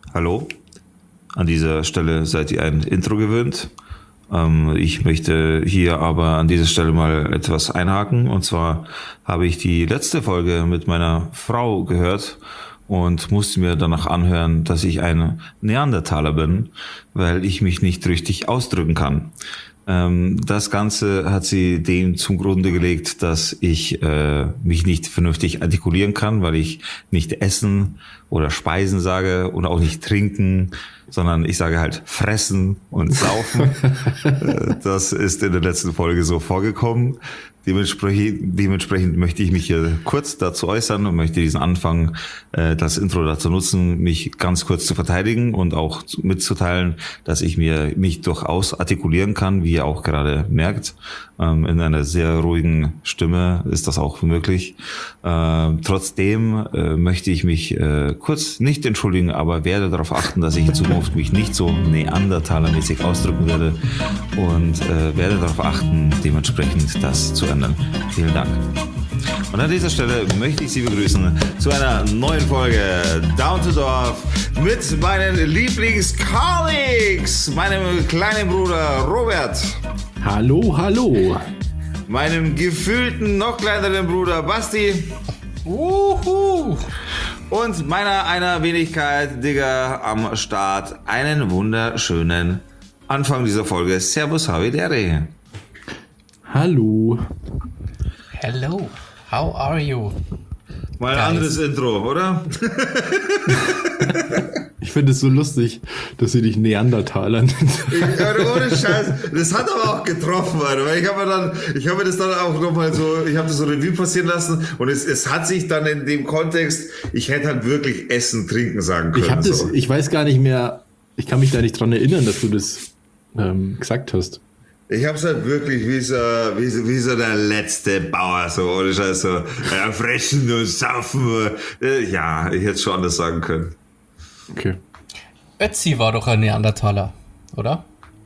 Hallo, an dieser Stelle seid ihr ein Intro gewöhnt. Ich möchte hier aber an dieser Stelle mal etwas einhaken. Und zwar habe ich die letzte Folge mit meiner Frau gehört und musste mir danach anhören, dass ich ein Neandertaler bin, weil ich mich nicht richtig ausdrücken kann. Das Ganze hat sie dem zum Grunde gelegt, dass ich mich nicht vernünftig artikulieren kann, weil ich nicht essen oder speisen sage und auch nicht trinken, sondern ich sage halt fressen und saufen. Das ist in der letzten Folge so vorgekommen. Dementsprechend möchte ich mich hier kurz dazu äußern und möchte diesen Anfang, das Intro dazu nutzen, mich ganz kurz zu verteidigen und auch mitzuteilen, dass ich mich durchaus artikulieren kann, wie ihr auch gerade merkt. In einer sehr ruhigen Stimme ist das auch möglich. Trotzdem möchte ich mich kurz nicht entschuldigen, aber werde darauf achten, dass ich in Zukunft mich nicht so Neandertaler-mäßig ausdrücken werde und werde darauf achten, dementsprechend das zu ändern. Vielen Dank. Und an dieser Stelle möchte ich Sie begrüßen zu einer neuen Folge Down to Dorf mit meinen Lieblings-Colleagues, meinem kleinen Bruder Robert. Hallo, hallo. Meinem gefühlten, noch kleineren Bruder Basti. Uhu. Und einer Wenigkeit, Digga, am Start. Einen wunderschönen Anfang dieser Folge. Servus, Havidere. Hallo. Hello, how are you? Mal ein anderes Intro, oder? Ich finde es so lustig, dass sie dich Neandertaler nennt. Ohne Scheiß, das hat aber auch getroffen, Alter. Weil ich habe das dann auch nochmal so, ich habe das so Revue passieren lassen und es hat sich dann in dem Kontext, ich hätte halt wirklich Essen, Trinken sagen können. Ich weiß gar nicht mehr, ich kann mich da nicht dran erinnern, dass du das gesagt hast. Ich hab's halt wirklich wie so der letzte Bauer, so, ohne Scheiß, so, fressen und saufen. Ja, ich hätte es schon anders sagen können. Okay. Ötzi war doch ein Neandertaler, oder?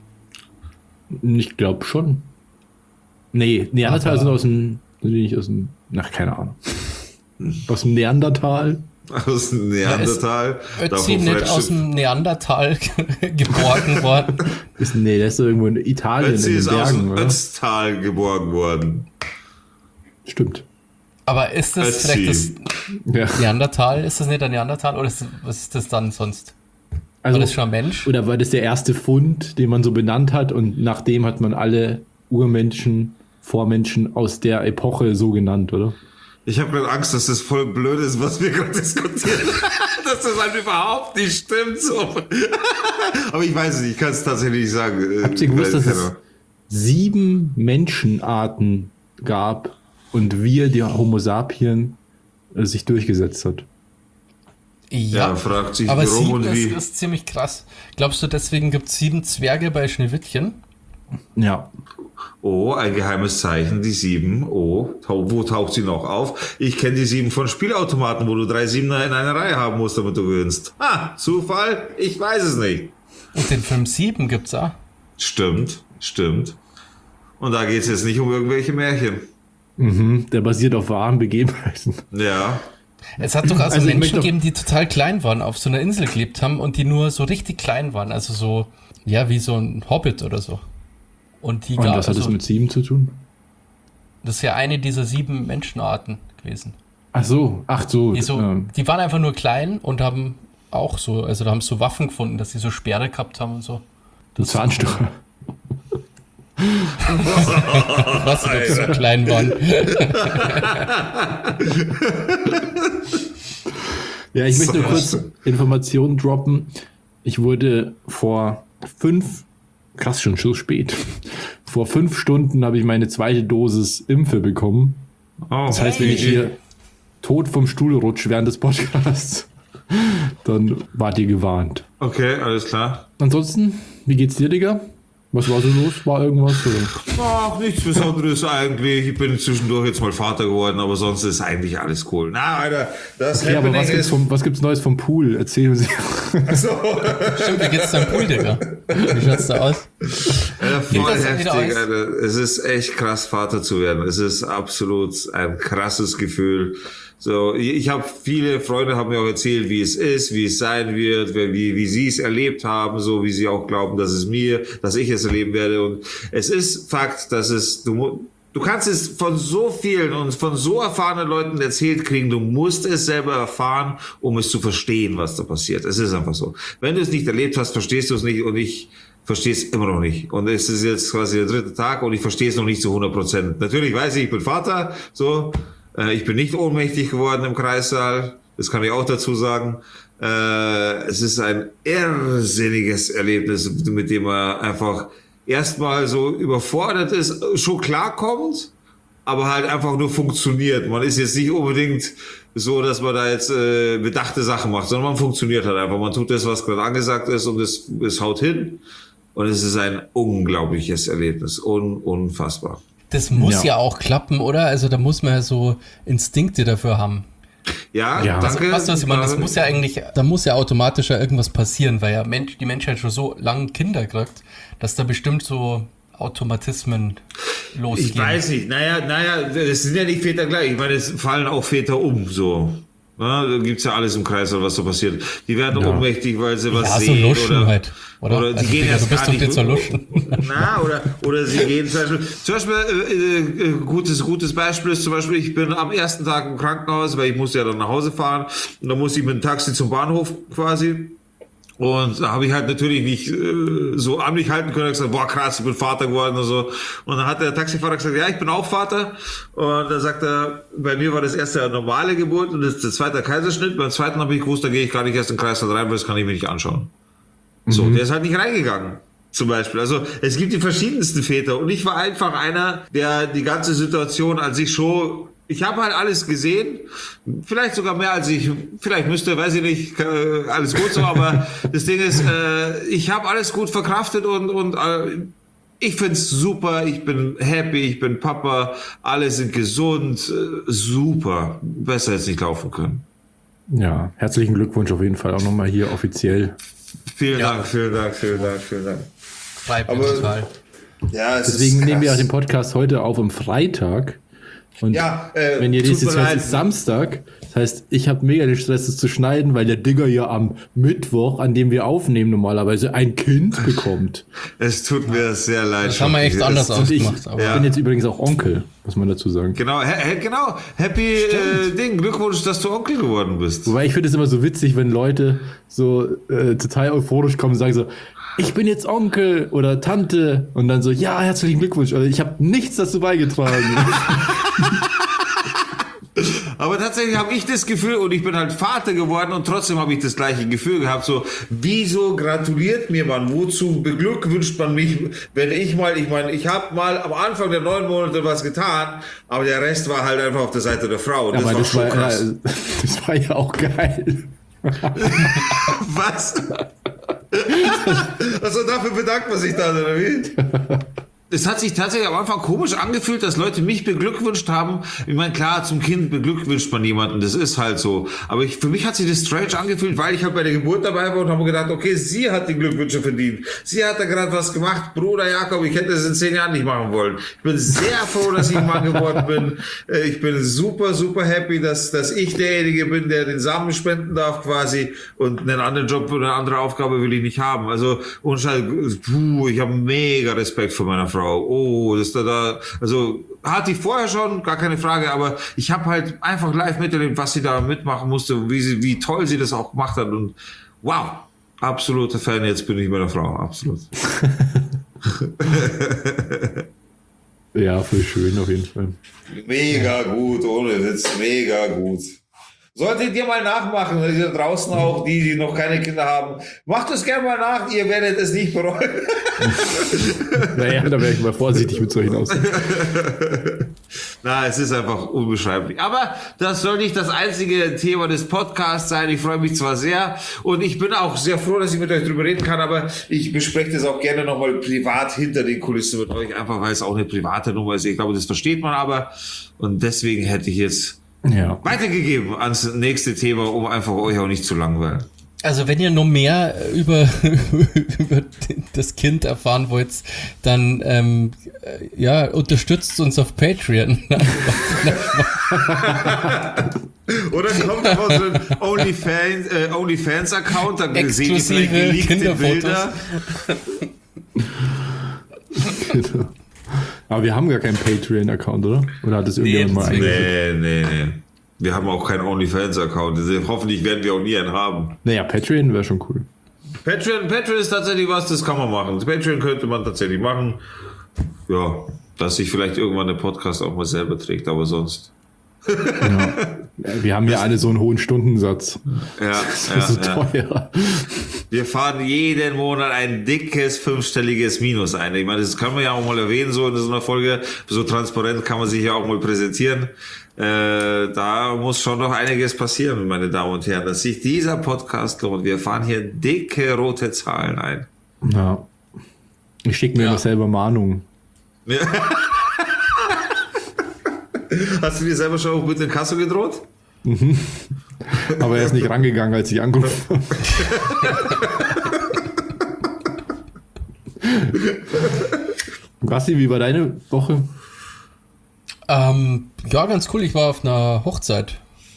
Ich glaube schon. Nee, Neandertaler sind keine Ahnung. Aus dem Neandertal. Aus dem Neandertal. Ötzi nicht aus dem Neandertal geborgen worden. Der ist irgendwo in Italien Ötzi in den Bergen, ist aus dem oder? Ötztal geborgen worden. Stimmt. Aber ist das Ötzi. vielleicht das Neandertal? Ist das nicht ein Neandertal oder was ist das dann sonst? Also, war das schon ein Mensch? Oder war das der erste Fund, den man so benannt hat und nachdem hat man alle Urmenschen, Vormenschen aus der Epoche so genannt, oder? Ich habe gerade Angst, dass das voll blöd ist, was wir gerade diskutieren. Dass das halt überhaupt nicht stimmt. So. Aber ich weiß es nicht, ich kann es tatsächlich nicht sagen. Habt ihr gewusst, dass es 7 Menschenarten gab und wir, die Homo sapien, sich durchgesetzt hat? Ja, fragt sich aber warum 7 und wie. ist ziemlich krass. Glaubst du, deswegen gibt es 7 Zwerge bei Schneewittchen? Ja. Oh, ein geheimes Zeichen, die 7. Oh, wo taucht sie noch auf? Ich kenne die 7 von Spielautomaten, wo du 3 Siebener in einer Reihe haben musst, damit du gewinnst. Zufall? Ich weiß es nicht. Und den Film 7 gibt's auch. Stimmt. Und da geht es jetzt nicht um irgendwelche Märchen. Mhm, der basiert auf wahren Begebenheiten. Ja. Es hat doch also Menschen gegeben, die total klein waren, auf so einer Insel gelebt haben und die nur so richtig klein waren. Also so, ja, wie so ein Hobbit oder so. Und was hat das mit 7 zu tun? Das ist ja eine dieser 7 Menschenarten gewesen. Ach so. Die waren einfach nur klein und haben auch so, also da haben so Waffen gefunden, dass sie so Speere gehabt haben und so. Das Zahnstocher. Was, ob sie so klein waren. Ja, ich möchte nur kurz Informationen droppen. Ich wurde schon so spät. Vor 5 Stunden habe ich meine 2. Dosis Impfe bekommen. Oh, das heißt, wenn ich hier tot vom Stuhl rutsche während des Podcasts, dann wart ihr gewarnt. Okay, alles klar. Ansonsten, wie geht's dir, Digga? Was war so los? War irgendwas? Oder? Ach, nichts Besonderes eigentlich. Ich bin zwischendurch jetzt mal Vater geworden, aber sonst ist eigentlich alles cool. Na, Alter, das okay, aber was gibt's Neues vom Pool? Erzählen Sie. Achso. Stimmt, wie geht's deinem Pool, Digga? Wie schaut's da aus? Ja, voll heftig, Alter. Es ist echt krass, Vater zu werden. Es ist absolut ein krasses Gefühl. So, ich habe viele Freunde haben mir auch erzählt, wie es ist, wie es sein wird, wie sie es erlebt haben, so wie sie auch glauben, dass ich es erleben werde. Und es ist Fakt, dass du kannst es von so vielen und von so erfahrenen Leuten erzählt kriegen, du musst es selber erfahren, um es zu verstehen, was da passiert. Es ist einfach so. Wenn du es nicht erlebt hast, verstehst du es nicht, und ich verstehe es immer noch nicht. Und es ist jetzt quasi der 3. Tag und ich verstehe es noch nicht zu 100%. Natürlich weiß ich bin Vater, so. Ich bin nicht ohnmächtig geworden im Kreissaal. Das kann ich auch dazu sagen. Es ist ein irrsinniges Erlebnis, mit dem man einfach erstmal so überfordert ist, schon klarkommt, aber halt einfach nur funktioniert. Man ist jetzt nicht unbedingt so, dass man da jetzt bedachte Sachen macht, sondern man funktioniert halt einfach. Man tut das, was gerade angesagt ist, und es haut hin. Und es ist ein unglaubliches Erlebnis. Unfassbar. Das muss ja auch klappen, oder? Also da muss man ja so Instinkte dafür haben. Ja, danke. Weißt du, was ich meine? Das muss ja eigentlich, da muss ja automatisch ja irgendwas passieren, weil ja die Menschheit schon so lange Kinder kriegt, dass da bestimmt so Automatismen losgehen. Ich weiß nicht. Naja, das sind ja nicht Väter gleich. Ich meine, es fallen auch Väter um, so. Ja, da gibt's ja alles im Kreis, was so passiert. Die werden ohnmächtig, weil sie was sehen. So Luschen halt. Oder die gehen erst gar nicht. Du bist doch nicht so Luschen. Oder sie gehen zum Beispiel gutes Beispiel ist zum Beispiel, ich bin am ersten Tag im Krankenhaus, weil ich musste ja dann nach Hause fahren. Und dann musste ich mit dem Taxi zum Bahnhof quasi. Und da habe ich halt natürlich nicht so an mich halten können. Ich gesagt, boah krass, ich bin Vater geworden und so. Und dann hat der Taxifahrer gesagt, ja, ich bin auch Vater. Und dann sagt er, bei mir war das erste eine normale Geburt und das ist der zweite Kaiserschnitt. Beim zweiten habe ich gewusst, da gehe ich gar nicht erst in den Kreis rein, weil das kann ich mir nicht anschauen. So, der ist halt nicht reingegangen. Zum Beispiel. Also es gibt die verschiedensten Väter und ich war einfach einer, der die ganze Situation an sich schon. Ich habe halt alles gesehen, vielleicht sogar mehr als ich vielleicht müsste, weiß ich nicht, alles gut so, aber das Ding ist, ich habe alles gut verkraftet und ich find's super, ich bin happy, ich bin Papa, alle sind gesund, super, besser jetzt nicht laufen können. Ja, herzlichen Glückwunsch auf jeden Fall auch nochmal hier offiziell. Vielen Dank. Freut mich total. Ja, deswegen nehmen wir auch den Podcast heute auf am Freitag. Und wenn ihr das jetzt hört, ist Samstag. Das heißt, ich habe mega den Stress, das zu schneiden, weil der Digger ja am Mittwoch, an dem wir aufnehmen, normalerweise ein Kind bekommt. Es tut mir sehr leid. Das haben wir echt anders ausgemacht. Ich bin jetzt übrigens auch Onkel, muss man dazu sagen. Genau. Happy Glückwunsch, dass du Onkel geworden bist. Wobei ich finde es immer so witzig, wenn Leute so total euphorisch kommen und sagen so, ich bin jetzt Onkel oder Tante und dann so, ja, herzlichen Glückwunsch. Also ich habe nichts dazu beigetragen. Aber tatsächlich habe ich das Gefühl, und ich bin halt Vater geworden und trotzdem habe ich das gleiche Gefühl gehabt, so, wieso gratuliert mir man, wozu beglückwünscht man mich, wenn ich meine, ich habe mal am Anfang der 9 Monate was getan, aber der Rest war halt einfach auf der Seite der Frau. Und das war schon krass. Das war ja auch geil. Was? Also dafür bedankt man sich dann, oder wie? Es hat sich tatsächlich am Anfang komisch angefühlt, dass Leute mich beglückwünscht haben. Ich meine, klar, zum Kind beglückwünscht man jemanden, das ist halt so. Aber für mich hat sich das strange angefühlt, weil ich halt bei der Geburt dabei war und habe gedacht, okay, sie hat die Glückwünsche verdient. Sie hat da gerade was gemacht. Bruder Jakob, ich hätte das in 10 Jahren nicht machen wollen. Ich bin sehr froh, dass ich Mann geworden bin. Ich bin super, super happy, dass ich derjenige bin, der den Samen spenden darf quasi. Und einen anderen Job oder eine andere Aufgabe will ich nicht haben. Also, ich habe mega Respekt vor meiner Frau. Oh, das da, also hatte ich vorher schon, gar keine Frage, aber ich habe halt einfach live miterlebt, was sie da mitmachen musste, wie toll sie das auch gemacht hat und wow, absoluter Fan, jetzt bin ich meiner Frau, absolut. Ja, voll schön auf jeden Fall. Mega gut, ohne Witz, mega gut. Solltet ihr mal nachmachen, ihr draußen auch, die noch keine Kinder haben. Macht es gerne mal nach, ihr werdet es nicht bereuen. Naja, da wäre ich mal vorsichtig mit solchen Aussagen. Na, es ist einfach unbeschreiblich. Aber das soll nicht das einzige Thema des Podcasts sein. Ich freue mich zwar sehr und ich bin auch sehr froh, dass ich mit euch drüber reden kann, aber ich bespreche das auch gerne nochmal privat hinter den Kulissen mit euch, einfach weil es auch eine private Nummer ist. Ich glaube, das versteht man aber und deswegen hätte ich jetzt weitergegeben ans nächste Thema, um einfach euch auch nicht zu langweilen. Also wenn ihr noch mehr über das Kind erfahren wollt, dann unterstützt uns auf Patreon. Oder kommt auf unseren OnlyFans-Account, da sehen die vielleicht geleakte Bilder. Genau. Aber wir haben gar keinen Patreon-Account, oder? Oder hat das irgendjemand mal eingeführt? Nee. Wir haben auch keinen OnlyFans-Account. Hoffentlich werden wir auch nie einen haben. Naja, Patreon wäre schon cool. Patreon ist tatsächlich was, das kann man machen. Patreon könnte man tatsächlich machen. Ja, dass sich vielleicht irgendwann der Podcast auch mal selber trägt, aber sonst. Ja. Wir haben ja alle so einen hohen Stundensatz. Ja, das ist so teuer. Wir fahren jeden Monat ein dickes 5-stelliges Minus ein. Ich meine, das kann man ja auch mal erwähnen, so in so einer Folge. So transparent kann man sich ja auch mal präsentieren. Da muss schon noch einiges passieren, meine Damen und Herren, dass sich dieser Podcast lohnt. Wir fahren hier dicke rote Zahlen ein. Ja. Ich schicke mir immer selber Mahnungen. Ja. Hast du dir selber schon auch mit dem Kasso gedroht? Mhm. Aber er ist nicht rangegangen, als ich angerufen habe. Basti, wie war deine Woche? Ja, ganz cool. Ich war auf einer Hochzeit.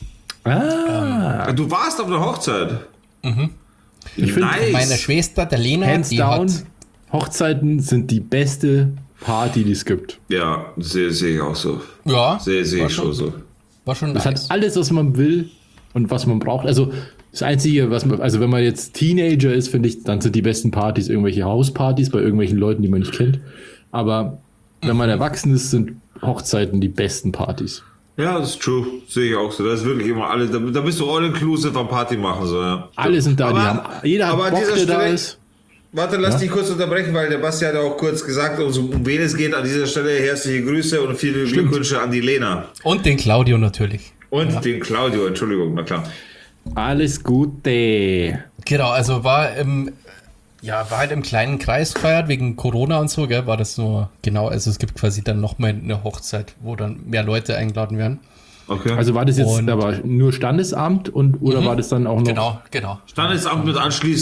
Du warst auf einer Hochzeit? Mhm. Ich finde, meine Schwester, der Lena, hands down, Hochzeiten sind die beste Party, die es gibt. Ja, sehe ich auch so. Ja. Sehe ich schon so. War schon nice. Das hat alles, was man will und was man braucht. Also das Einzige, also wenn man jetzt Teenager ist, finde ich, dann sind die besten Partys irgendwelche Hauspartys bei irgendwelchen Leuten, die man nicht kennt. Aber wenn man erwachsen ist, sind Hochzeiten die besten Partys. Ja, das ist true. Sehe ich auch so. Das ist wirklich immer alle. Da bist du all inclusive am Party machen. So, ja. Alle sind da. Jeder hat Bock, der da ist. Warte, lass dich kurz unterbrechen, weil der Basti hat ja auch kurz gesagt, um wen es geht. An dieser Stelle herzliche Grüße und viele Glückwünsche an die Lena. Und den Claudio natürlich. Und den Claudio, Entschuldigung, na klar. Alles Gute. Genau, also war halt im kleinen Kreis gefeiert, wegen Corona und so, gell, war das nur, genau, also es gibt quasi dann nochmal eine Hochzeit, wo dann mehr Leute eingeladen werden. Okay. Also war das jetzt aber nur Standesamt oder war das dann auch noch? Genau. Standesamt mit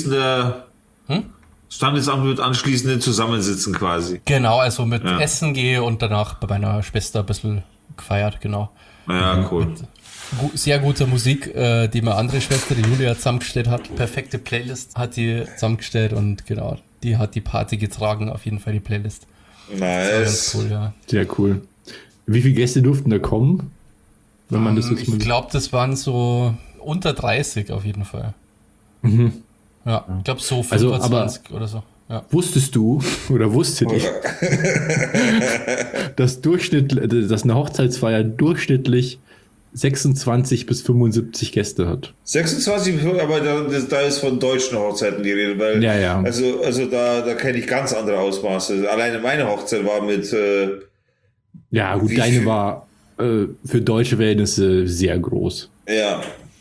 anschließenden Zusammensitzen quasi. Genau, also mit Essen gehe und danach bei meiner Schwester ein bisschen gefeiert, genau. Ja, cool. Mit sehr guter Musik, die meine andere Schwester, die Julia, zusammengestellt hat. Perfekte Playlist hat die zusammengestellt und genau, die hat die Party getragen, auf jeden Fall die Playlist. Nice. Cool, ja. Sehr cool. Wie viele Gäste durften da kommen? Wenn man das ich glaube, das waren so unter 30 auf jeden Fall. Mhm. Ja, ich glaube so 25 oder so. Ja. Wusstest du oder wusstet ihr, dass eine Hochzeitsfeier durchschnittlich 26 bis 75 Gäste hat? 26, aber da ist von deutschen Hochzeiten die Rede, weil ja. Also da kenne ich ganz andere Ausmaße. Alleine meine Hochzeit war mit ja gut, deine war für deutsche Verhältnisse sehr groß. Ja.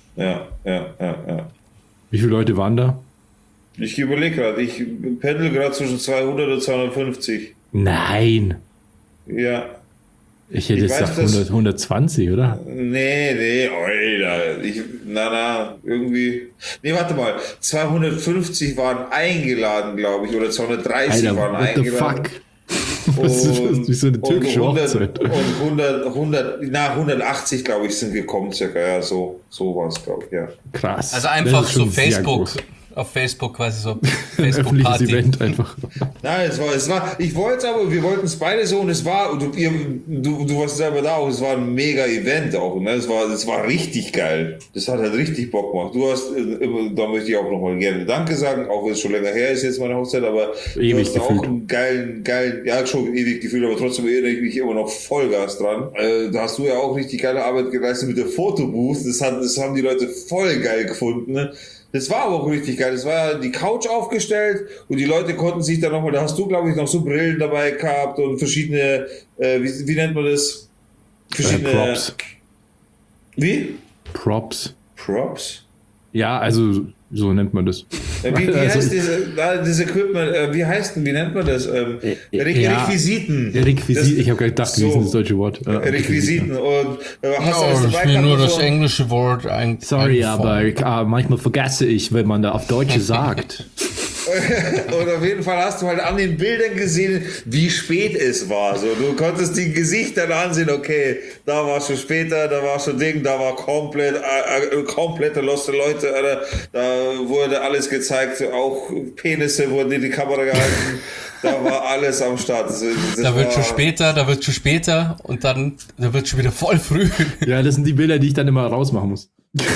Wie viele Leute waren da? Ich überlege gerade, ich pendel gerade zwischen 200 und 250. Nein. Ja. Ich hätte jetzt gesagt 120, oder? Nee, Alter. Irgendwie. Nee, warte mal. 250 waren eingeladen, glaube ich, oder 230 Alter, waren eingeladen. What the fuck? Was ist das? Wie so eine türkische Hochzeit. Und 180, glaube ich, sind gekommen, circa. Ja, so war es, glaube ich, ja. Krass. Also einfach so Facebook. Auf Facebook quasi so. Facebook-Party. Event einfach. Nein, es war, ich wollte es aber, wir wollten es beide so und es war, du warst selber da auch, es war ein mega Event auch, ne? Es war richtig geil. Das hat halt richtig Bock gemacht. Da möchte ich auch nochmal gerne Danke sagen, auch wenn es schon länger her ist jetzt meine Hochzeit, aber ewig du hast auch einen geilen, ja schon ewig gefühlt, aber trotzdem erinnere ich mich immer noch Vollgas dran. Da hast du ja auch richtig geile Arbeit geleistet mit der Fotobooth, das haben die Leute voll geil gefunden, ne? Das war aber auch richtig geil. Das war ja die Couch aufgestellt und die Leute konnten sich dann nochmal, da hast du, glaube ich, noch so Brillen dabei gehabt und verschiedene, wie nennt man das? Verschiedene Props. Wie? Props? Ja, also so nennt man das. Wie heißt dieses Equipment, wie nennt man das? Requisiten. Requisiten, ich habe gedacht, wie ist das deutsche Wort? Requisiten. Und hast du alles dabei? Ich will nur das englische Wort Sorry, aber manchmal vergesse ich, wenn man da auf Deutsch sagt. Und auf jeden Fall hast du halt an den Bildern gesehen, wie spät es war. So, du konntest die Gesichter ansehen, okay, da war schon später, da war schon Ding, da war komplette loste Leute, Alter. Da wurde alles gezeigt, auch Penisse wurden in die Kamera gehalten. Da war alles am Start. Da wird schon später und dann da wird schon wieder voll früh. Ja, das sind die Bilder, die ich dann immer rausmachen muss.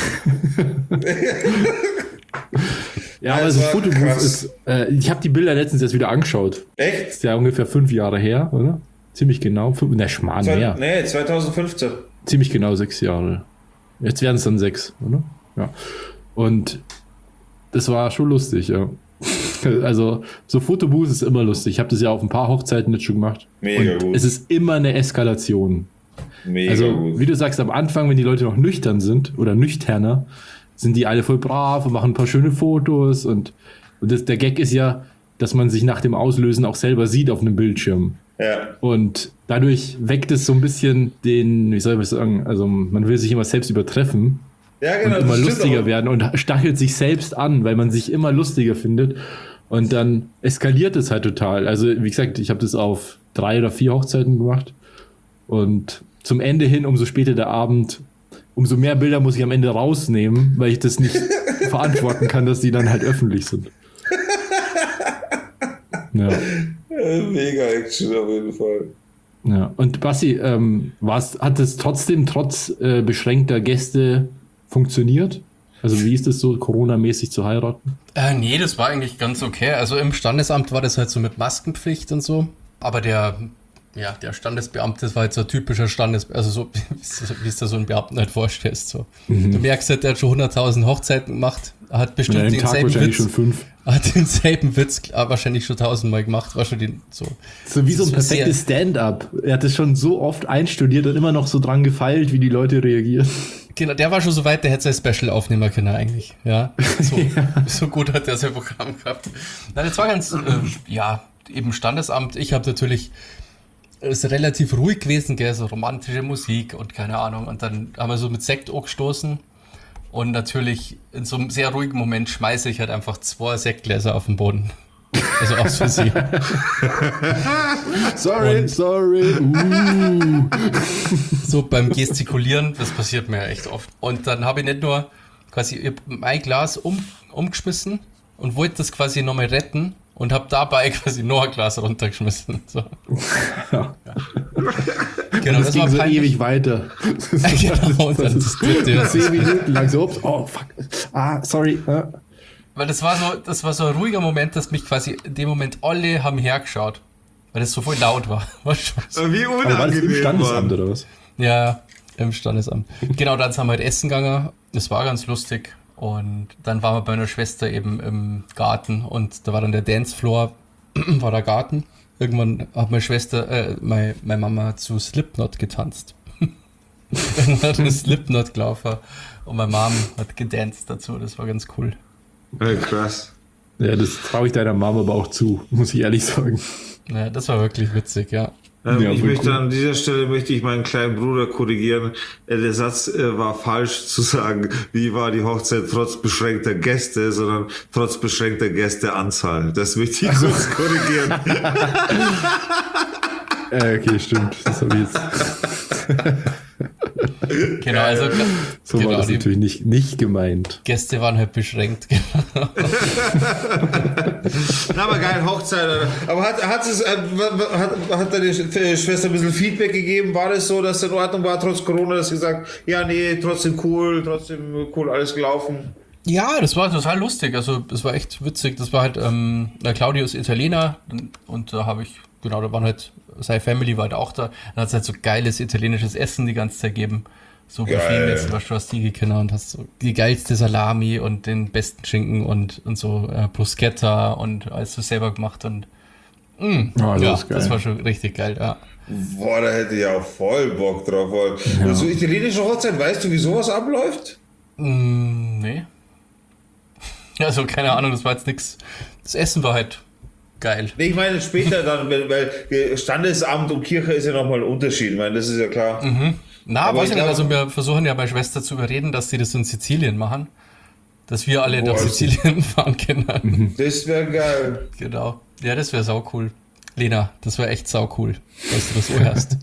Ja, aber so Fotobooth ist, ich habe die Bilder letztens erst wieder angeschaut. Echt? Ist ja ungefähr 5 Jahre her, oder? Ziemlich genau. Mehr. Nee, 2015. Ziemlich genau 6 Jahre. Jetzt werden es dann 6, oder? Ja. Und das war schon lustig, ja. Also, so Fotobooth ist immer lustig. Ich habe das ja auf ein paar Hochzeiten jetzt schon gemacht. Mega gut. Es ist immer eine Eskalation. Mega also, gut. Wie du sagst, am Anfang, wenn die Leute noch nüchtern sind oder nüchterner, sind die alle voll brav und machen ein paar schöne Fotos und der Gag ist ja, dass man sich nach dem Auslösen auch selber sieht auf einem Bildschirm. Ja. Und dadurch weckt es so ein bisschen wie soll ich sagen, also man will sich immer selbst übertreffen. Ja, genau, und immer lustiger werden und stachelt sich selbst an, weil man sich immer lustiger findet und dann eskaliert es halt total. Also wie gesagt, ich habe das auf 3 oder 4 Hochzeiten gemacht und zum Ende hin, umso später der Abend, umso mehr Bilder muss ich am Ende rausnehmen, weil ich das nicht verantworten kann, dass die dann halt öffentlich sind. Ja. Mega Action auf jeden Fall. Ja. Und Basti, hat es trotzdem trotz beschränkter Gäste funktioniert? Also wie ist es so, Corona-mäßig zu heiraten? Nee, das war eigentlich ganz okay. Also im Standesamt war das halt so mit Maskenpflicht und so. Aber der Standesbeamte, das war halt so ein typischer also so, wie es da so ein Beamten halt vorstellst. So. Mhm. Du merkst halt, der hat schon 100.000 Hochzeiten gemacht, hat bestimmt denselben Witz. Schon 5. Hat denselben Witz wahrscheinlich schon 1000-mal gemacht, war schon so. So wie so ein perfektes Stand-up. Er hat es schon so oft einstudiert und immer noch so dran gefeilt, wie die Leute reagieren. Genau, der war schon so weit, der hätte sein Special aufnehmen können eigentlich. Ja, so gut hat er sein Programm gehabt. Nein, das war ganz, eben Standesamt. Ich habe natürlich, es ist relativ ruhig gewesen, gell, so romantische Musik und keine Ahnung. Und dann haben wir so mit Sekt angestoßen. Und natürlich in so einem sehr ruhigen Moment schmeiße ich halt einfach 2 Sektgläser auf den Boden. Also aus Versehen. Sorry. So beim Gestikulieren, das passiert mir ja echt oft. Und dann habe ich nicht nur quasi mein Glas umgeschmissen und wollte das quasi nochmal retten und habe dabei quasi noch ein Glas runtergeschmissen. So. Ja. Genau, das ging so ewig weiter. Genau, und dann das dritte. 10 Minuten lang so, ups, oh fuck, sorry. Weil das war so ein ruhiger Moment, dass mich quasi in dem Moment alle haben hergeschaut, weil das so voll laut war. Wie unangenehm. Aber war das im Standesamt oder was? Ja, im Standesamt. Genau, dann sind wir halt essen gegangen. Das war ganz lustig. Und dann waren wir bei einer Schwester eben im Garten und da war dann der Dancefloor, war der Garten. Irgendwann hat meine Schwester, meine Mama zu Slipknot getanzt. Irgendwann hat eine Slipknot gelaufen und meine Mom hat gedanced dazu. Das war ganz cool. Ja, krass. Ja, das traue ich deiner Mama aber auch zu, muss ich ehrlich sagen. Ja, das war wirklich witzig, ja. Ich möchte an dieser Stelle meinen kleinen Bruder korrigieren. Der Satz war falsch zu sagen, wie war die Hochzeit trotz beschränkter Gäste, sondern trotz beschränkter Gästeanzahl. Das möchte ich kurz korrigieren. Okay, stimmt. Das habe ich jetzt. Genau, also so war das natürlich nicht gemeint. Gäste waren halt beschränkt. Genau. Na, aber geil, Hochzeit. Aber hat deine Schwester ein bisschen Feedback gegeben? War das so, dass es in Ordnung war, trotz Corona, dass sie gesagt, ja, nee, trotzdem cool, alles gelaufen? Ja, das war total lustig. Also, das war echt witzig. Das war halt, Claudio ist Italiener und da habe ich, genau, da waren halt, seine Family war halt auch da. Dann hat es halt so geiles italienisches Essen die ganze Zeit gegeben. So Buffet jetzt, du hast die gekannt und hast so die geilste Salami und den besten Schinken und so Bruschetta und alles so selber gemacht und das war schon richtig geil, ja. Boah, da hätte ich auch voll Bock drauf. Ja. So italienische Hochzeit, weißt du, wie sowas abläuft? Nee. Also keine Ahnung, das war jetzt nichts. Das Essen war halt geil. Nee, ich meine später dann, weil Standesamt und Kirche ist ja nochmal ein Unterschied, ich meine, das ist ja klar. Weiß ich nicht, also wir versuchen ja meine Schwester zu überreden, dass sie das in Sizilien machen. Dass wir alle nach Sizilien fahren können. Das wäre geil. Genau. Ja, das wäre sau cool. Lena, das wäre echt sau cool, dass du das so hörst.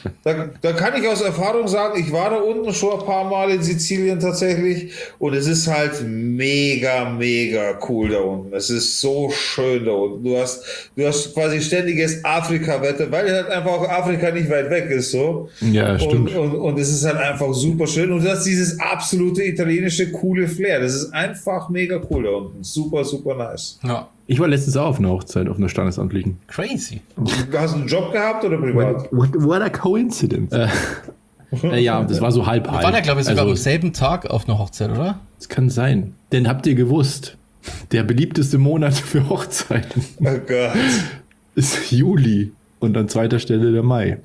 Da kann ich aus Erfahrung sagen, ich war da unten schon ein paar Mal in Sizilien tatsächlich und es ist halt mega, mega cool da unten. Es ist so schön da unten. Du hast quasi ständiges Afrika-Wetter, weil halt einfach auch Afrika nicht weit weg ist. So. Ja, stimmt. Und es ist halt einfach super schön und du hast dieses absolute italienische coole Flair. Das ist einfach mega cool da unten. Super, super nice. Ja. Ich war letztens auch auf einer Hochzeit, auf einer standesamtlichen. Crazy. Hast du einen Job gehabt oder privat? What a coincidence. Ja, das war so halb. Wir waren ja, glaube ich, sogar am selben Tag auf einer Hochzeit, oder? Das kann sein. Denn habt ihr gewusst, der beliebteste Monat für Hochzeiten Oh Gott. ist Juli und an zweiter Stelle der Mai.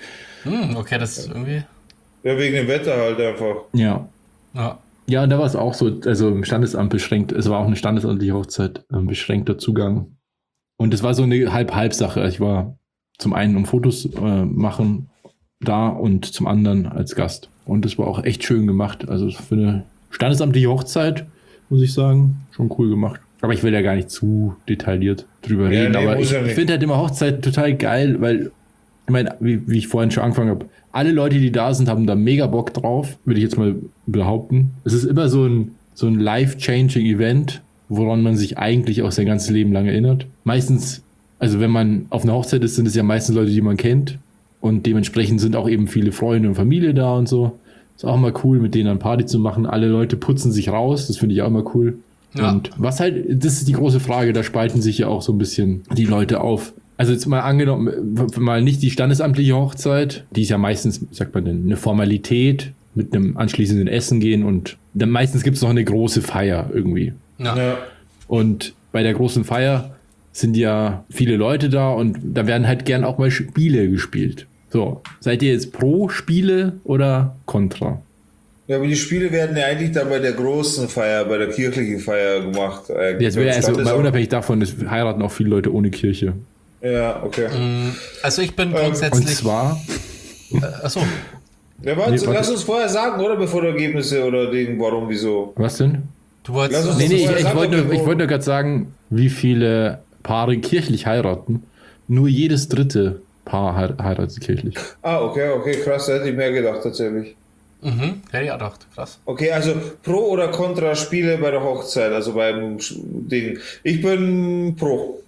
Okay, das ist irgendwie... Ja, wegen dem Wetter halt einfach. Ja. Ja. Ja, und da war es auch so, also im Standesamt beschränkt, es war auch eine standesamtliche Hochzeit, beschränkter Zugang. Und es war so eine Halb-Halb-Sache. Ich war zum einen um Fotos machen da und zum anderen als Gast. Und das war auch echt schön gemacht. Also für eine standesamtliche Hochzeit, muss ich sagen, schon cool gemacht. Aber ich will ja gar nicht zu detailliert drüber reden. Nee, aber ich finde halt immer Hochzeit total geil, weil, ich meine, wie ich vorhin schon angefangen habe, alle Leute, die da sind, haben da mega Bock drauf, würde ich jetzt mal behaupten. Es ist immer so ein life-changing Event, woran man sich eigentlich auch sein ganzes Leben lang erinnert. Meistens, also wenn man auf einer Hochzeit ist, sind es ja meistens Leute, die man kennt. Und dementsprechend sind auch eben viele Freunde und Familie da und so. Ist auch immer cool, mit denen eine Party zu machen. Alle Leute putzen sich raus, das finde ich auch immer cool. Ja. Und was halt, das ist die große Frage, da spalten sich ja auch so ein bisschen die Leute auf. Also jetzt mal angenommen, mal nicht die standesamtliche Hochzeit, die ist ja meistens, sagt man denn, eine Formalität mit einem anschließenden Essen gehen und dann meistens gibt es noch eine große Feier irgendwie. Ja. Und bei der großen Feier sind ja viele Leute da und da werden halt gern auch mal Spiele gespielt. So, seid ihr jetzt pro Spiele oder kontra? Ja, aber die Spiele werden ja eigentlich dann bei der großen Feier, bei der kirchlichen Feier gemacht. Jetzt wäre also mal unabhängig davon, es heiraten auch viele Leute ohne Kirche. Ja, okay. Also ich bin grundsätzlich... Und zwar... Achso. Ja, lass uns vorher sagen, oder? Bevor du Ergebnisse oder Ding, warum, wieso. Was denn? Du wolltest... Ich wollte nur gerade sagen, wie viele Paare kirchlich heiraten. Nur jedes dritte Paar heiratet kirchlich. Ah, okay, krass, da hätte ich mehr gedacht, tatsächlich. Hätte ich auch gedacht, krass. Okay, also pro oder contra Spiele bei der Hochzeit, also beim Ding. Ich bin pro.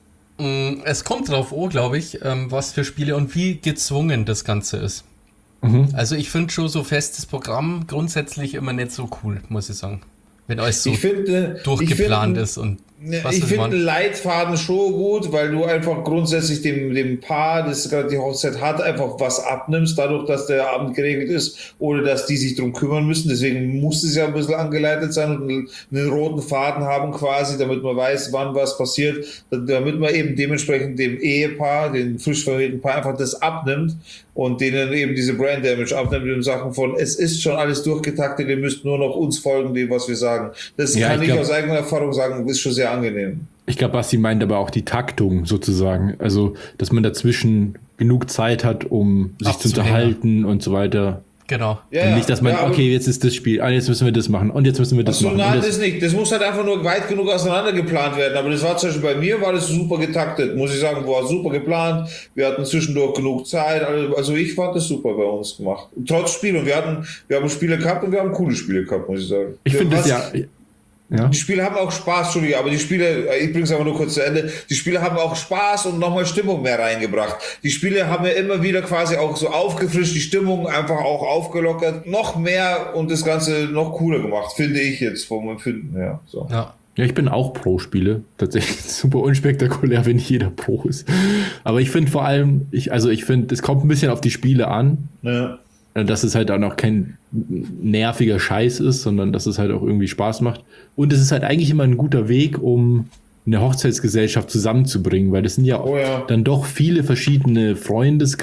Es kommt drauf an, glaube ich, was für Spiele und wie gezwungen das Ganze ist. Also ich finde schon so festes Programm grundsätzlich immer nicht so cool, muss ich sagen. Wenn alles so durchgeplant ist und ich finde einen Leitfaden schon gut, weil du einfach grundsätzlich dem Paar, das gerade die Hochzeit hat, einfach was abnimmst, dadurch, dass der Abend geregelt ist, ohne dass die sich drum kümmern müssen. Deswegen muss es ja ein bisschen angeleitet sein und einen roten Faden haben quasi, damit man weiß, wann was passiert, damit man eben dementsprechend dem Ehepaar, den frisch vermählten Paar, einfach das abnimmt und denen eben diese Brain Damage abnimmt in Sachen von, es ist schon alles durchgetaktet, ihr müsst nur noch uns folgen, dem, was wir sagen. Das kann ich aus eigener Erfahrung sagen, ist schon sehr angenehm. Ich glaube, Basti meint aber auch die Taktung sozusagen. Also, dass man dazwischen genug Zeit hat, um sich zu unterhalten und so weiter. Genau. Ja, und nicht, dass man, okay, jetzt ist das Spiel, jetzt müssen wir das machen und jetzt müssen wir das machen. Nein, das nicht. Das muss halt einfach nur weit genug auseinander geplant werden. Aber das war zum Beispiel bei mir, war das super getaktet. Muss ich sagen, war super geplant. Wir hatten zwischendurch genug Zeit. Also ich fand das super bei uns gemacht. Trotz Spiel. Und wir haben Spiele gehabt und wir haben coole Spiele gehabt, muss ich sagen. Ich finde das ja... Ja. Die Spiele haben auch Spaß, Entschuldigung, aber die Spiele, ich bringe es aber nur kurz zu Ende, die Spiele haben auch Spaß und nochmal Stimmung mehr reingebracht. Die Spiele haben ja immer wieder quasi auch so aufgefrischt, die Stimmung einfach auch aufgelockert, noch mehr und das Ganze noch cooler gemacht, finde ich jetzt vom Empfinden her. So. Ja, ich bin auch Pro-Spiele, tatsächlich super unspektakulär, wenn nicht jeder Pro ist. Aber ich finde vor allem, ich finde, es kommt ein bisschen auf die Spiele an. Ja. Dass es halt auch noch kein nerviger Scheiß ist, sondern dass es halt auch irgendwie Spaß macht. Und es ist halt eigentlich immer ein guter Weg, um eine Hochzeitsgesellschaft zusammenzubringen, weil das sind ja dann doch viele verschiedene